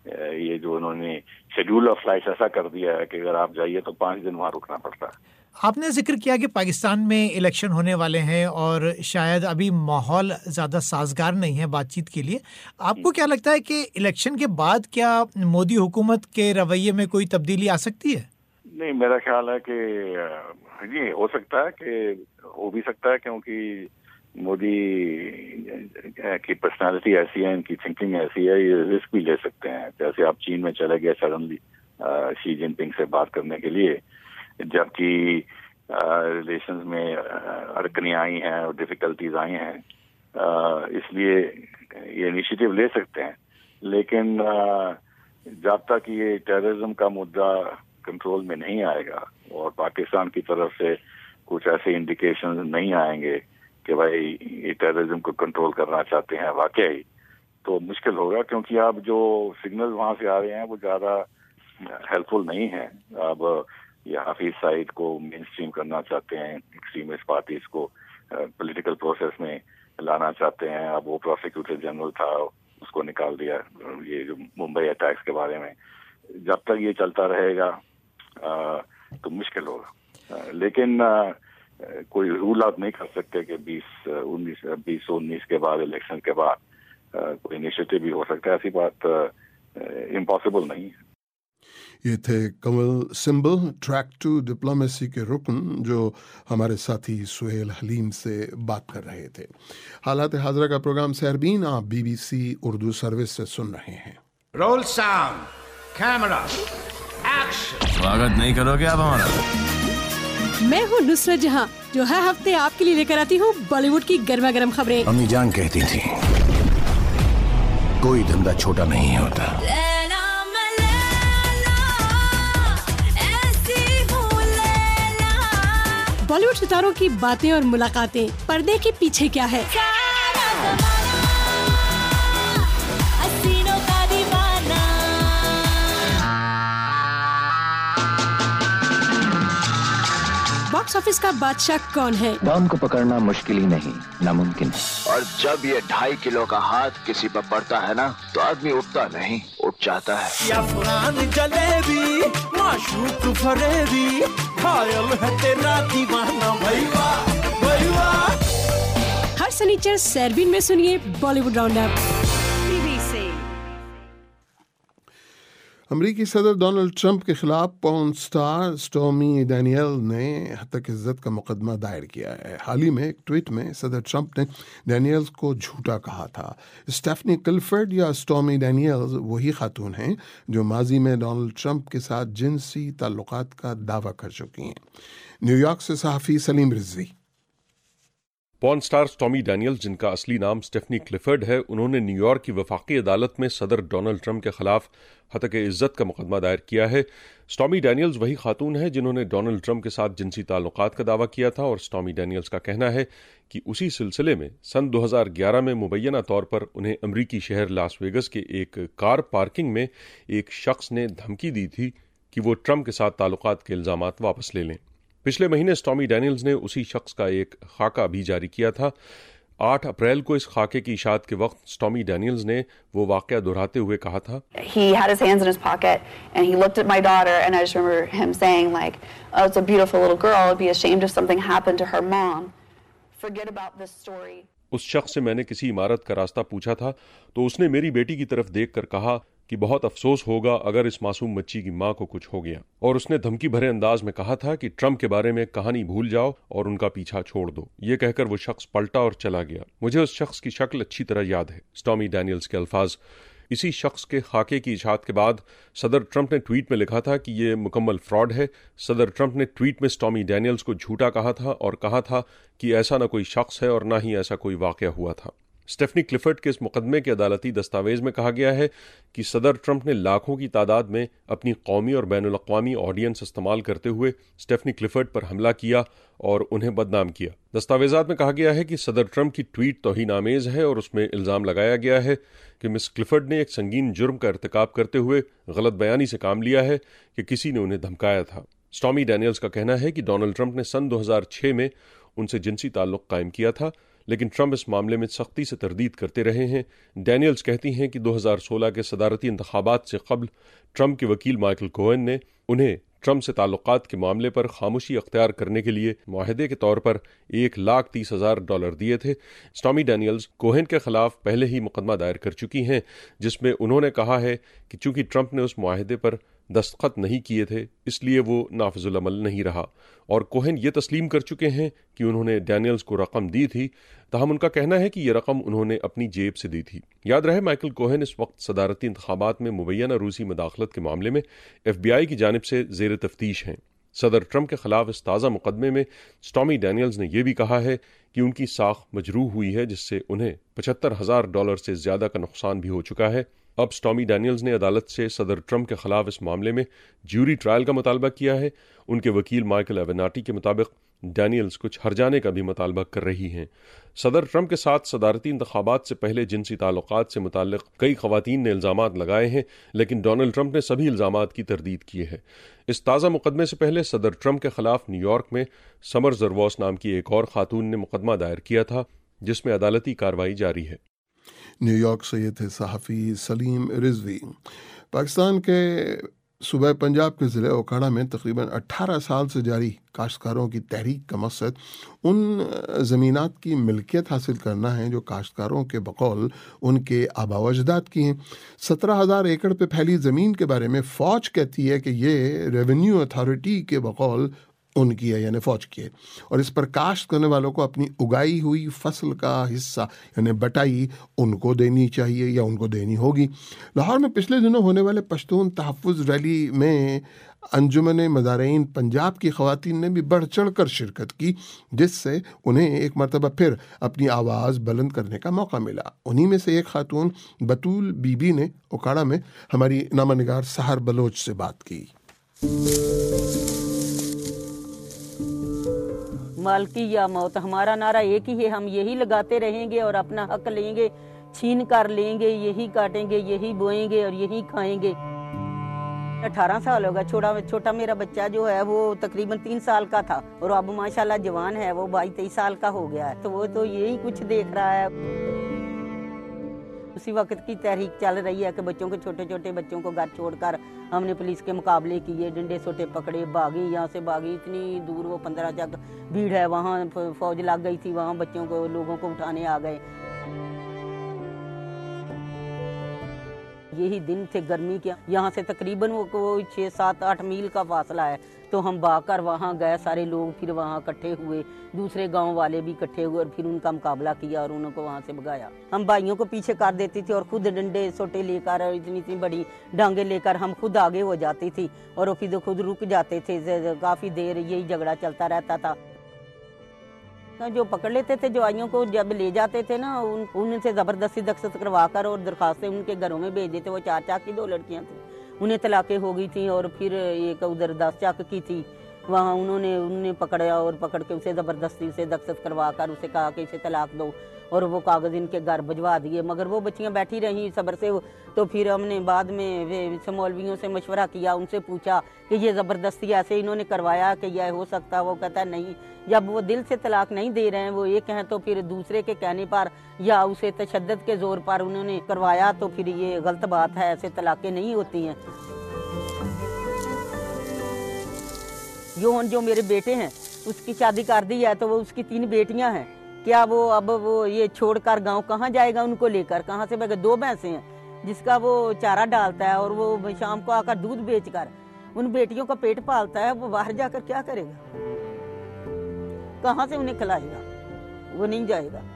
یہ جو انہوں نے شیڈول آف فلائٹ ایسا کر دیا ہے کہ اگر آپ جائیے تو 5 دن وہاں رکنا پڑتا ہے۔ آپ نے ذکر کیا کہ پاکستان میں الیکشن ہونے والے ہیں اور شاید ابھی ماحول زیادہ سازگار نہیں ہے بات چیت کے لیے، آپ کو کیا لگتا ہے کہ الیکشن کے بعد کیا مودی حکومت کے رویے میں کوئی تبدیلی آ سکتی ہے؟ نہیں، میرا خیال ہے کہ جی ہو سکتا ہے، کہ ہو بھی سکتا ہے، کیونکہ مودی کی پرسنالٹی ایسی ہے، ان کی تھنکنگ ایسی ہے، یہ رسک بھی لے سکتے ہیں۔ جیسے آپ چین میں چلے گئے سڈنلی شی جن پنگ سے بات کرنے کے لیے، جبکہ ریلیشنز میں اڑکنیاں آئی ہیں اور ڈیفیکلٹیز آئی ہیں، اس لیے یہ انیشیٹو لے سکتے ہیں۔ لیکن جب تک یہ ٹیررزم کا مدعا کنٹرول میں نہیں آئے گا اور پاکستان کی طرف سے کچھ ایسے انڈیکیشن نہیں آئیں گے کہ بھائی یہ ٹیررزم کو کنٹرول کرنا چاہتے ہیں واقعی، تو مشکل ہوگا، کیونکہ اب جو سگنل وہاں سے آ رہے ہیں وہ زیادہ ہیلپ فل نہیں ہیں۔ اب یہ حافظ سعید کو مین اسٹریم کرنا چاہتے ہیں، ایکسٹریمسٹ پارٹیز کو پولیٹیکل پروسیس میں لانا چاہتے ہیں۔ اب وہ پروسیکیوٹر جنرل تھا، اس کو نکال دیا۔ یہ جو ممبئی اٹیکس کے بارے میں جب تک یہ چلتا رہے گا تو مشکل ہوگا، لیکن کوئی رول آؤٹ نہیں کر سکتے کہ 2019 کے بعد، الیکشن کے بعد کوئی انیشیٹو بھی ہو سکتا ہے، ایسی بات امپاسبل نہیں ہے۔ یہ تھے Kanwal Sibal, track two diplomacy کے رکن، جو ہمارے ساتھی سہیل حلیم سے بات کر رہے تھے۔ حالات حاضرہ کا پروگرام سہربین آپ BBC اردو سروس سے سن رہے ہیں۔ Roll sound, camera, action. سواگت نہیں کرو گے آپ ہمارا؟ میں ہوں نصرت جہاں، جو ہر ہفتے آپ کے لیے لے کر آتی ہوں بالی ووڈ کی گرما گرم خبریں۔ امی جان کہتی تھی کوئی دھندا چھوٹا نہیں ہوتا۔ بالی ووڈ ستاروں کی باتیں اور ملاقاتیں، پردے کے پیچھے کیا ہے، باکس آفس کا بادشاہ کون ہے، ڈان کو پکڑنا مشکل ہی نہیں، ناممکن ہے۔ اور جب یہ 2.5 کلو کا ہاتھ کسی پر پڑتا ہے نا تو آدمی اٹھتا نہیں، اٹھ جاتا ہے۔ یا فران جلیبی، معشوق فریبی، حائل ہے تیرا دیوانہ، بھائی واہ بھائی واہ۔ ہر سنیچر سہربین میں سنیے بالی ووڈ راؤنڈ اپ۔ امریکی صدر ڈونلڈ ٹرمپ کے خلاف پورن سٹار سٹورمی ڈینیل نے ہتک عزت کا مقدمہ دائر کیا ہے۔ حال ہی میں ایک ٹویٹ میں صدر ٹرمپ نے ڈینیلز کو جھوٹا کہا تھا۔ اسٹیفنی کلفرڈ یا سٹورمی ڈینیلز وہی خاتون ہیں جو ماضی میں ڈونلڈ ٹرمپ کے ساتھ جنسی تعلقات کا دعویٰ کر چکی ہیں۔ نیو یارک سے صحافی سلیم رضوی۔ پورن سٹار سٹورمی ڈینیلز، جن کا اصلی نام اسٹیفنی کلفرڈ ہے، انہوں نے نیو یارک کی وفاقی عدالت میں صدر ڈونلڈ ٹرمپ کے خلاف ہتک عزت کا مقدمہ دائر کیا ہے۔ سٹورمی ڈینیلز وہی خاتون ہے جنہوں نے ڈونلڈ ٹرمپ کے ساتھ جنسی تعلقات کا دعویٰ کیا تھا، اور سٹورمی ڈینیلز کا کہنا ہے کہ اسی سلسلے میں سن 2011 میں مبینہ طور پر انہیں امریکی شہر لاس ویگس کے ایک کار پارکنگ میں ایک شخص نے دھمکی دی تھی کہ وہ ٹرمپ کے ساتھ تعلقات کے الزامات واپس لے لیں۔ پچھلے مہینے سٹورمی ڈینیلز نے اسی شخص کا ایک خاکہ بھی جاری کیا تھا۔ 8 اپریل کو اس خاکے کی اشاعت کے وقت سٹورمی ڈینیلز نے وہ واقعہ دہراتے ہوئے کہا تھا، He had his hands in his pocket and he looked at my daughter and I just remember him saying like, oh, it's a beautiful little girl, I'd be ashamed if something happened to her mom. Forget about this story. اس شخص سے میں نے کسی عمارت کا راستہ پوچھا تھا تو اس نے میری بیٹی کی طرف دیکھ کر کہا کہ بہت افسوس ہوگا اگر اس معصوم بچی کی ماں کو کچھ ہو گیا، اور اس نے دھمکی بھرے انداز میں کہا تھا کہ ٹرمپ کے بارے میں کہانی بھول جاؤ اور ان کا پیچھا چھوڑ دو۔ یہ کہہ کر وہ شخص پلٹا اور چلا گیا۔ مجھے اس شخص کی شکل اچھی طرح یاد ہے، سٹورمی ڈینیلز کے الفاظ۔ اسی شخص کے خاکے کی اشاعت کے بعد صدر ٹرمپ نے ٹویٹ میں لکھا تھا کہ یہ مکمل فراڈ ہے۔ صدر ٹرمپ نے ٹویٹ میں سٹورمی ڈینیلز کو جھوٹا کہا تھا اور کہا تھا کہ ایسا نہ کوئی شخص ہے اور نہ ہی ایسا کوئی واقعہ ہوا تھا۔ اسٹیفنی کلفرڈ کے اس مقدمے کے عدالتی دستاویز میں کہا گیا ہے کہ صدر ٹرمپ نے لاکھوں کی تعداد میں اپنی قومی اور بین الاقوامی آڈینس استعمال کرتے ہوئے اسٹیفنی کلفرڈ پر حملہ کیا اور انہیں بدنام کیا۔ دستاویزات میں کہا گیا ہے کہ صدر ٹرمپ کی ٹویٹ توہین آمیز ہے اور اس میں الزام لگایا گیا ہے کہ مس کلفرڈ نے ایک سنگین جرم کا ارتکاب کرتے ہوئے غلط بیانی سے کام لیا ہے کہ کسی نے انہیں دھمکایا تھا۔ سٹورمی ڈینیلز کا کہنا ہے کہ ڈونلڈ ٹرمپ نے سن 2006 میں ان سے جنسی تعلق قائم کیا تھا، لیکن ٹرمپ اس معاملے میں سختی سے تردید کرتے رہے ہیں۔ ڈینیلز کہتی ہیں کہ 2016 کے صدارتی انتخابات سے قبل ٹرمپ کے وکیل مائیکل کوہن نے انہیں ٹرمپ سے تعلقات کے معاملے پر خاموشی اختیار کرنے کے لیے معاہدے کے طور پر $130,000 دیے تھے۔ اسٹارمی ڈینیلز کوہن کے خلاف پہلے ہی مقدمہ دائر کر چکی ہیں، جس میں انہوں نے کہا ہے کہ چونکہ ٹرمپ نے اس معاہدے پر دستخط نہیں کیے تھے اس لیے وہ نافذ العمل نہیں رہا، اور کوہن یہ تسلیم کر چکے ہیں کہ انہوں نے ڈینیلز کو رقم دی تھی، تاہم ان کا کہنا ہے کہ یہ رقم انہوں نے اپنی جیب سے دی تھی۔ یاد رہے مائیکل کوہن اس وقت صدارتی انتخابات میں مبینہ روسی مداخلت کے معاملے میں FBI کی جانب سے زیر تفتیش ہیں۔ صدر ٹرمپ کے خلاف اس تازہ مقدمے میں اسٹارمی ڈینیلز نے یہ بھی کہا ہے کہ ان کی ساکھ مجروح ہوئی ہے، جس سے انہیں $75,000 سے زیادہ کا نقصان بھی ہو چکا ہے۔ اب اسٹارمی ڈینیلز نے عدالت سے صدر ٹرمپ کے خلاف اس معاملے میں جیوری ٹرائل کا مطالبہ کیا ہے۔ ان کے وکیل مائیکل ایوناٹی کے مطابق ڈینیلز کچھ ہرجانے کا بھی مطالبہ کر رہی ہیں۔ صدر ٹرمپ کے ساتھ صدارتی انتخابات سے پہلے جنسی تعلقات سے متعلق کئی خواتین نے الزامات لگائے ہیں، لیکن ڈونلڈ ٹرمپ نے سبھی الزامات کی تردید کی ہے۔ اس تازہ مقدمے سے پہلے صدر ٹرمپ کے خلاف نیو یارک میں سمر زرواس نام کی ایک اور خاتون نے مقدمہ دائر کیا تھا، جس میں عدالتی کارروائی جاری ہے۔ نیو یارک سے یہ تھے صحافی سلیم رضوی۔ پاکستان کے صوبہ پنجاب کے ضلع اوکاڑا میں تقریباً 18 سال سے جاری کاشتکاروں کی تحریک کا مقصد ان زمینات کی ملکیت حاصل کرنا ہے جو کاشتکاروں کے بقول ان کے آباء و اجداد کی ہیں۔ 17,000 ایکڑ پہ پھیلی زمین کے بارے میں فوج کہتی ہے کہ یہ ریونیو اتھارٹی کے بقول ان کی ہے، یعنی فوج کی ہے، اور اس پر کاشت کرنے والوں کو اپنی اگائی ہوئی فصل کا حصہ یعنی بٹائی ان کو دینی چاہیے یا ان کو دینی ہوگی۔ لاہور میں پچھلے دنوں ہونے والے پشتون تحفظ ریلی میں انجمن مزارعین پنجاب کی خواتین نے بھی بڑھ چڑھ کر شرکت کی، جس سے انہیں ایک مرتبہ پھر اپنی آواز بلند کرنے کا موقع ملا۔ انہی میں سے ایک خاتون بطول بی بی نے اوکاڑا میں ہماری نامہ نگار سحر بلوچ سے بات کی۔ مالکی یا موت، ہمارا نعرہ ایک ہی ہے، ہم یہی لگاتے رہیں گے اور اپنا حق لیں گے، چھین کر لیں گے، یہی کاٹیں گے، یہی بوئیں گے اور یہی کھائیں گے۔ 18 سال ہوگا، چھوٹا میرا بچہ جو ہے وہ تقریباً 3 سال کا تھا اور اب ماشاءاللہ جوان ہے، وہ 22-23 سال کا ہو گیا ہے، تو وہ تو یہی کچھ دیکھ رہا ہے۔ اسی وقت کی تحریک چل رہی ہے کہ بچوں کو، چھوٹے چھوٹے بچوں کو گھر چھوڑ کر ہم نے پولیس کے مقابلے کیے، ڈنڈے سوٹے پکڑے، بھاگی، یہاں سے بھاگی، اتنی دور وہ 15 جگ بھیڑ ہے، وہاں فوج لگ گئی تھی، وہاں بچوں کو، لوگوں کو اٹھانے آ گئے۔ یہی دن تھے گرمی کے، یہاں سے تقریباً وہ 6-7-8 میل کا فاصلہ ہے، تو ہم بھاگ کر وہاں گئے، سارے لوگ پھر وہاں اکٹھے ہوئے، دوسرے گاؤں والے بھی اکٹھے ہوئے اور پھر ان کا مقابلہ کیا اور انہوں کو وہاں سے بھگایا۔ ہم بھائیوں کو پیچھے کر دیتی تھی اور خود ڈنڈے سوٹے لے کر، اتنی بڑی ڈانگیں لے کر ہم خود آگے ہو جاتی تھی اور وہ پھر خود رک جاتے تھے، کافی دیر یہی جھگڑا چلتا رہتا تھا۔ جو پکڑ لیتے تھے جوائیوں کو، جب لے جاتے تھے نا، ان سے زبردستی دستخط کروا کر اور درخواستیں ان کے گھروں میں بھیج دیتے۔ وہ 4 چاک کی 2 لڑکیاں تھیں، انہیں طلاقیں ہو گئی تھیں، اور پھر ایک ادھر 10 چاک کی تھی، وہاں انہوں نے پکڑا اور پکڑ کے اسے زبردستی سے دستخط کروا کر اسے کہا کہ اسے طلاق دو، اور وہ کاغذ ان کے گھر بھجوا دیے، مگر وہ بچیاں بیٹھی رہیں صبر سے۔ تو پھر ہم نے بعد میں مولویوں سے مشورہ کیا، ان سے پوچھا کہ یہ زبردستی ایسے انہوں نے کروایا کہ یہ ہو سکتا؟ وہ کہتا ہے نہیں، جب وہ دل سے طلاق نہیں دے رہے ہیں، وہ ایک ہیں، تو پھر دوسرے کے کہنے پر یا اسے تشدد کے زور پر انہوں نے کروایا، تو پھر یہ غلط بات ہے، ایسے طلاقیں نہیں ہوتی ہیں۔ جو میرے بیٹے ہیں اس کی شادی کر دی ہے، تو وہ اس کی 3 بیٹیاں ہیں، کیا وہ اب وہ یہ چھوڑ کر گاؤں کہاں جائے گا؟ ان کو لے کر کہاں سے؟ 2 بھینسیں ہیں جس کا وہ چارہ ڈالتا ہے اور وہ شام کو آ کر دودھ بیچ کر ان بیٹیوں کا پیٹ پالتا ہے، وہ باہر جا کر کیا کرے گا؟ کہاں سے انہیں کھلائے گا؟ وہ نہیں جائے گا۔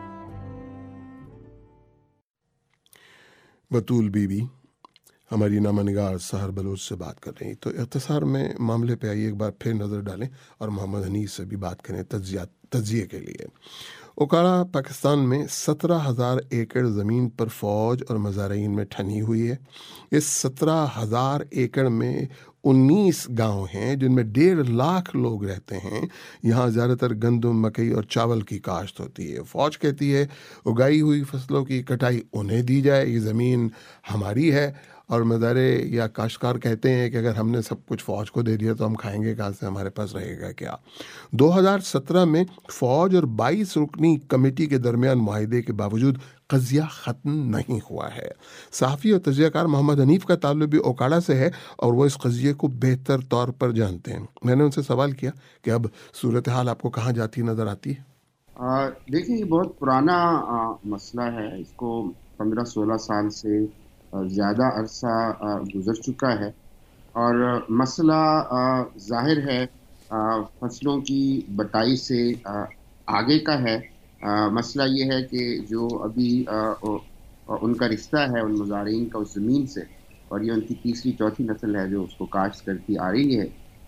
بطول بی بی ہماری نامہ نگار سحر بلوچ سے بات کر رہی۔ تو اختصار میں معاملے پہ آئیے ایک بار پھر نظر ڈالیں اور محمد حنیف سے بھی بات کریں تجزیے کے لیے۔ اوکاڑا پاکستان میں 17,000 ایکڑ زمین پر فوج اور مزارعین میں ٹھنی ہوئی ہے۔ اس 17,000 ایکڑ میں 19 گاؤں ہیں جن میں 1.5 لاکھ لوگ رہتے ہیں۔ یہاں زیادہ تر گندم، مکئی اور چاول کی کاشت ہوتی ہے۔ فوج کہتی ہے اگائی ہوئی فصلوں کی کٹائی انہیں دی جائے، یہ زمین ہماری ہے اور مزارے یا کاشتکار کہتے ہیں کہ اگر ہم نے سب کچھ فوج کو دے دیا تو ہم کھائیں گے کہاں سے, ہمارے پاس رہے گا کیا. 2017 میں فوج اور 22 رکنی کمیٹی کے درمیان معاہدے کے باوجود قضیہ ختم نہیں ہوا ہے. صحافی اور تجزیہ کار محمد حنیف کا تعلق بھی اوکاڑا سے ہے اور وہ اس قضیے کو بہتر طور پر جانتے ہیں. میں نے ان سے سوال کیا کہ اب صورتحال آپ کو کہاں جاتی نظر آتی ہے. دیکھیں یہ بہت پرانا مسئلہ ہے, اس کو 15-16 سال سے زیادہ عرصہ گزر چکا ہے اور مسئلہ ظاہر ہے فصلوں کی بٹائی سے آگے کا ہے. مسئلہ یہ ہے کہ جو ابھی ان کا رشتہ ہے ان مزارعین کا اس زمین سے, اور یہ ان کی تیسری چوتھی نسل ہے جو اس کو کاشت کرتی آ رہی ہے,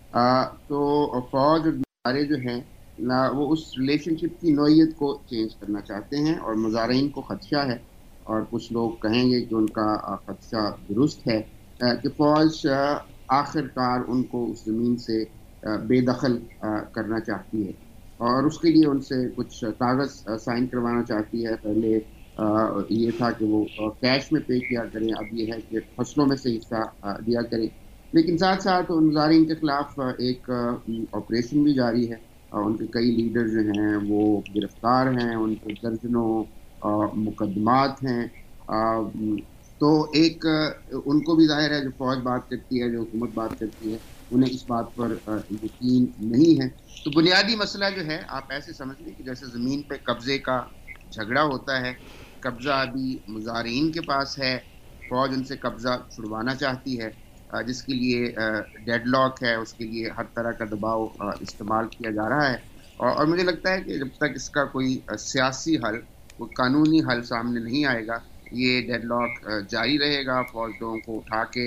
تو فوج اور مزارع جو ہیں وہ اس ریلیشن شپ کی نوعیت کو چینج کرنا چاہتے ہیں اور مزارعین کو خدشہ ہے, اور کچھ لوگ کہیں گے کہ ان کا خدشہ درست ہے کہ فوج آخر کار ان کو اس زمین سے بے دخل کرنا چاہتی ہے اور اس کے لیے ان سے کچھ کاغذ سائن کروانا چاہتی ہے. پہلے یہ تھا کہ وہ کیش میں پے کیا کریں, اب یہ ہے کہ فصلوں میں سے حصہ دیا کریں. لیکن ساتھ ساتھ ان مزارعین کے خلاف ایک آپریشن بھی جاری ہے. ان کے کئی لیڈر جو ہیں وہ گرفتار ہیں, ان کے درجنوں مقدمات ہیں. تو ایک ان کو بھی ظاہر ہے جو فوج بات کرتی ہے, جو حکومت بات کرتی ہے, انہیں اس بات پر یقین نہیں ہے. تو بنیادی مسئلہ جو ہے آپ ایسے سمجھ لیں کہ جیسے زمین پہ قبضے کا جھگڑا ہوتا ہے, قبضہ ابھی مزارعین کے پاس ہے, فوج ان سے قبضہ چھڑوانا چاہتی ہے, جس کے لیے ڈیڈ لاک ہے, اس کے لیے ہر طرح کا دباؤ استعمال کیا جا رہا ہے. اور مجھے لگتا ہے کہ جب تک اس کا کوئی سیاسی حل, کوئی قانونی حل سامنے نہیں آئے گا, یہ ڈیڈ لاک جاری رہے گا. فوج لوگوں کو اٹھا کے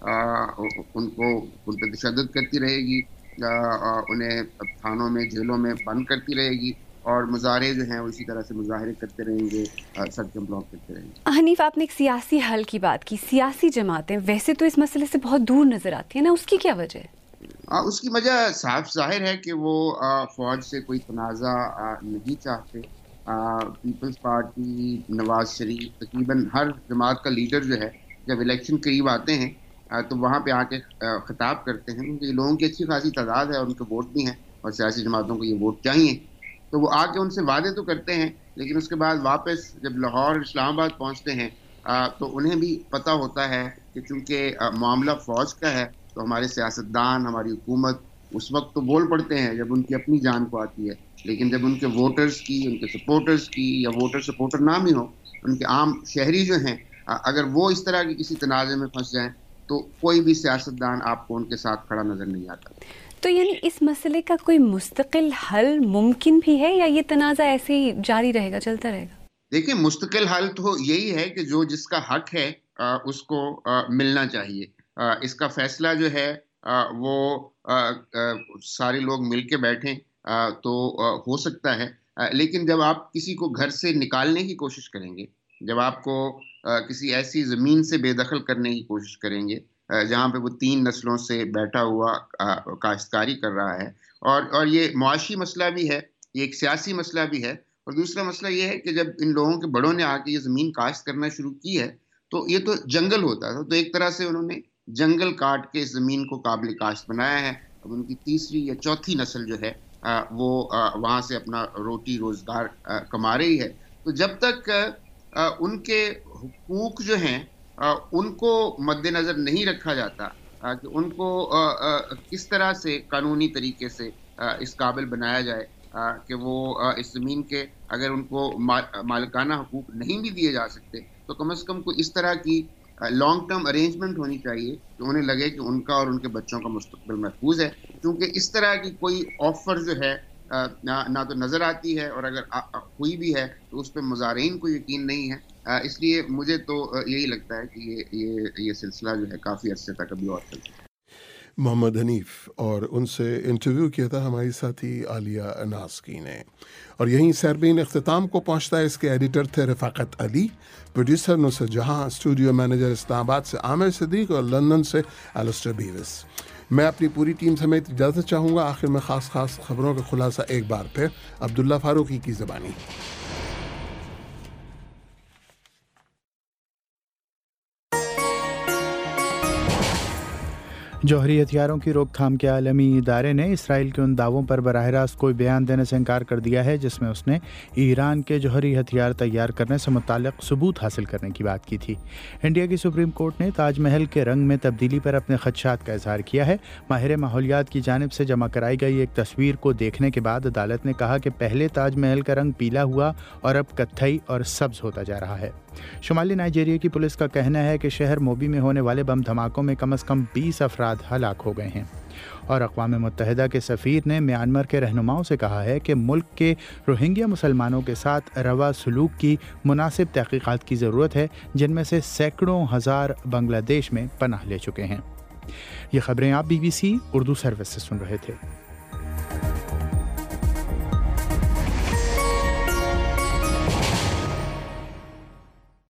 ان پہ تشدد کرتی رہے گی, انہیں تھانوں میں جیلوں میں بند کرتی رہے گی, اور مظاہرے جو ہیں وہ اسی طرح سے مظاہرے کرتے رہیں گے, سڑکیں بلاک کرتے رہیں گے. حنیف, آپ نے ایک سیاسی حل کی بات کی. سیاسی جماعتیں ویسے تو اس مسئلے سے بہت دور نظر آتی ہیں نا, اس کی کیا وجہ ہے؟ اس کی وجہ صاف ظاہر ہے کہ وہ فوج سے کوئی تنازع نہیں چاہتے. پیپلز پارٹی, نواز شریف, تقریباً ہر جماعت کا لیڈر جو ہے جب الیکشن قریب آتے ہیں تو وہاں پہ آ کے خطاب کرتے ہیں, کیونکہ لوگوں کی اچھی خاصی تعداد ہے اور ان کے ووٹ بھی ہیں, اور سیاسی جماعتوں کو یہ ووٹ چاہیے. تو وہ آ کے ان سے وعدے تو کرتے ہیں, لیکن اس کے بعد واپس جب لاہور اور اسلام آباد پہنچتے ہیں تو انہیں بھی پتہ ہوتا ہے کہ چونکہ معاملہ فوج کا ہے تو ہمارے سیاستدان, ہماری حکومت اس وقت تو بول پڑتے ہیں جب ان کی اپنی جان کو آتی ہے, لیکن جب ان کے ووٹرز کی, ان کے سپورٹرز کی, یا ووٹر سپورٹر نہ بھی ہوں, ان کے عام شہری جو ہیں, اگر وہ اس طرح کی کسی تنازع میں پھنس جائیں تو کوئی بھی سیاستدان آپ کو ان کے ساتھ کھڑا نظر نہیں آتا. تو یعنی اس مسئلے کا کوئی مستقل حل ممکن بھی ہے, یا یہ تنازع ایسے ہی جاری رہے گا, چلتا رہے گا؟ دیکھیں, مستقل حل تو یہی ہے کہ جو جس کا حق ہے اس کو ملنا چاہیے. اس کا فیصلہ جو ہے وہ سارے لوگ مل کے بیٹھیں تو ہو سکتا ہے. لیکن جب آپ کسی کو گھر سے نکالنے کی کوشش کریں گے, جب آپ کو کسی ایسی زمین سے بے دخل کرنے کی کوشش کریں گے جہاں پہ وہ 3 نسلوں سے بیٹھا ہوا کاشتکاری کر رہا ہے, اور یہ معاشی مسئلہ بھی ہے, یہ ایک سیاسی مسئلہ بھی ہے, اور دوسرا مسئلہ یہ ہے کہ جب ان لوگوں کے بڑوں نے آ کے یہ زمین کاشت کرنا شروع کی ہے تو یہ تو جنگل ہوتا تھا, تو ایک طرح سے انہوں نے جنگل کاٹ کے اس زمین کو قابل کاشت بنایا ہے. اب ان کی تیسری یا چوتھی نسل جو ہے وہ وہاں سے اپنا روٹی روزگار کما رہی ہے. تو جب تک ان کے حقوق جو ہیں ان کو مد نظر نہیں رکھا جاتا کہ ان کو کس طرح سے قانونی طریقے سے اس قابل بنایا جائے کہ وہ اس زمین کے, اگر ان کو مالکانہ حقوق نہیں بھی دیے جا سکتے تو کم از کم کوئی اس طرح کی لانگ ٹرم ارینجمنٹ ہونی چاہیے کہ انہیں لگے کہ ان کا اور ان کے بچوں کا مستقبل محفوظ ہے. کیونکہ اس طرح کی کوئی آفر جو ہے نہ تو نظر آتی ہے, اور اگر ہوئی بھی ہے تو اس پہ مزارعین کو یقین نہیں ہے. اس لیے مجھے تو یہی لگتا ہے کہ یہ سلسلہ جو ہے کافی عرصے تک ابھی اور چلتا ہے. محمد حنیف, اور ان سے انٹرویو کیا تھا ہماری ساتھی عالیہ ناسکی نے. اور یہیں سیربین اختتام کو پہنچتا ہے. اس کے ایڈیٹر تھے رفاقت علی, پروڈیوسر نصرت جہاں, اسٹوڈیو مینیجر اسلام آباد سے عامر صدیق اور لندن سے ایلسٹر بیوس. میں اپنی پوری ٹیم سمیت اجازت چاہوں گا. آخر میں خاص خبروں کا خلاصہ ایک بار پھر عبداللہ فاروقی کی زبانی. جوہری ہتھیاروں کی روک تھام کے عالمی ادارے نے اسرائیل کے ان دعووں پر براہ راست کوئی بیان دینے سے انکار کر دیا ہے جس میں اس نے ایران کے جوہری ہتھیار تیار کرنے سے متعلق ثبوت حاصل کرنے کی بات کی تھی۔ انڈیا کی سپریم کورٹ نے تاج محل کے رنگ میں تبدیلی پر اپنے خدشات کا اظہار کیا ہے۔ ماہر ماحولیات کی جانب سے جمع کرائی گئی ایک تصویر کو دیکھنے کے بعد عدالت نے کہا کہ پہلے تاج محل کا رنگ پیلا ہوا اور اب کتھئی اور سبز ہوتا جا رہا ہے۔ شمالی نائجیریا کی پولیس کا کہنا ہے کہ شہر موبی میں ہونے والے بم دھماکوں میں کم از کم 20 افراد ہلاک ہو گئے ہیں۔ اور اقوام متحدہ کے سفیر نے میانمار کے رہنماؤں سے کہا ہے کہ ملک کے روہنگیا مسلمانوں کے ساتھ روا سلوک کی مناسب تحقیقات کی ضرورت ہے، جن میں سے سینکڑوں ہزار بنگلہ دیش میں پناہ لے چکے ہیں۔ یہ خبریں آپ BBC اردو سروس سے سن رہے تھے۔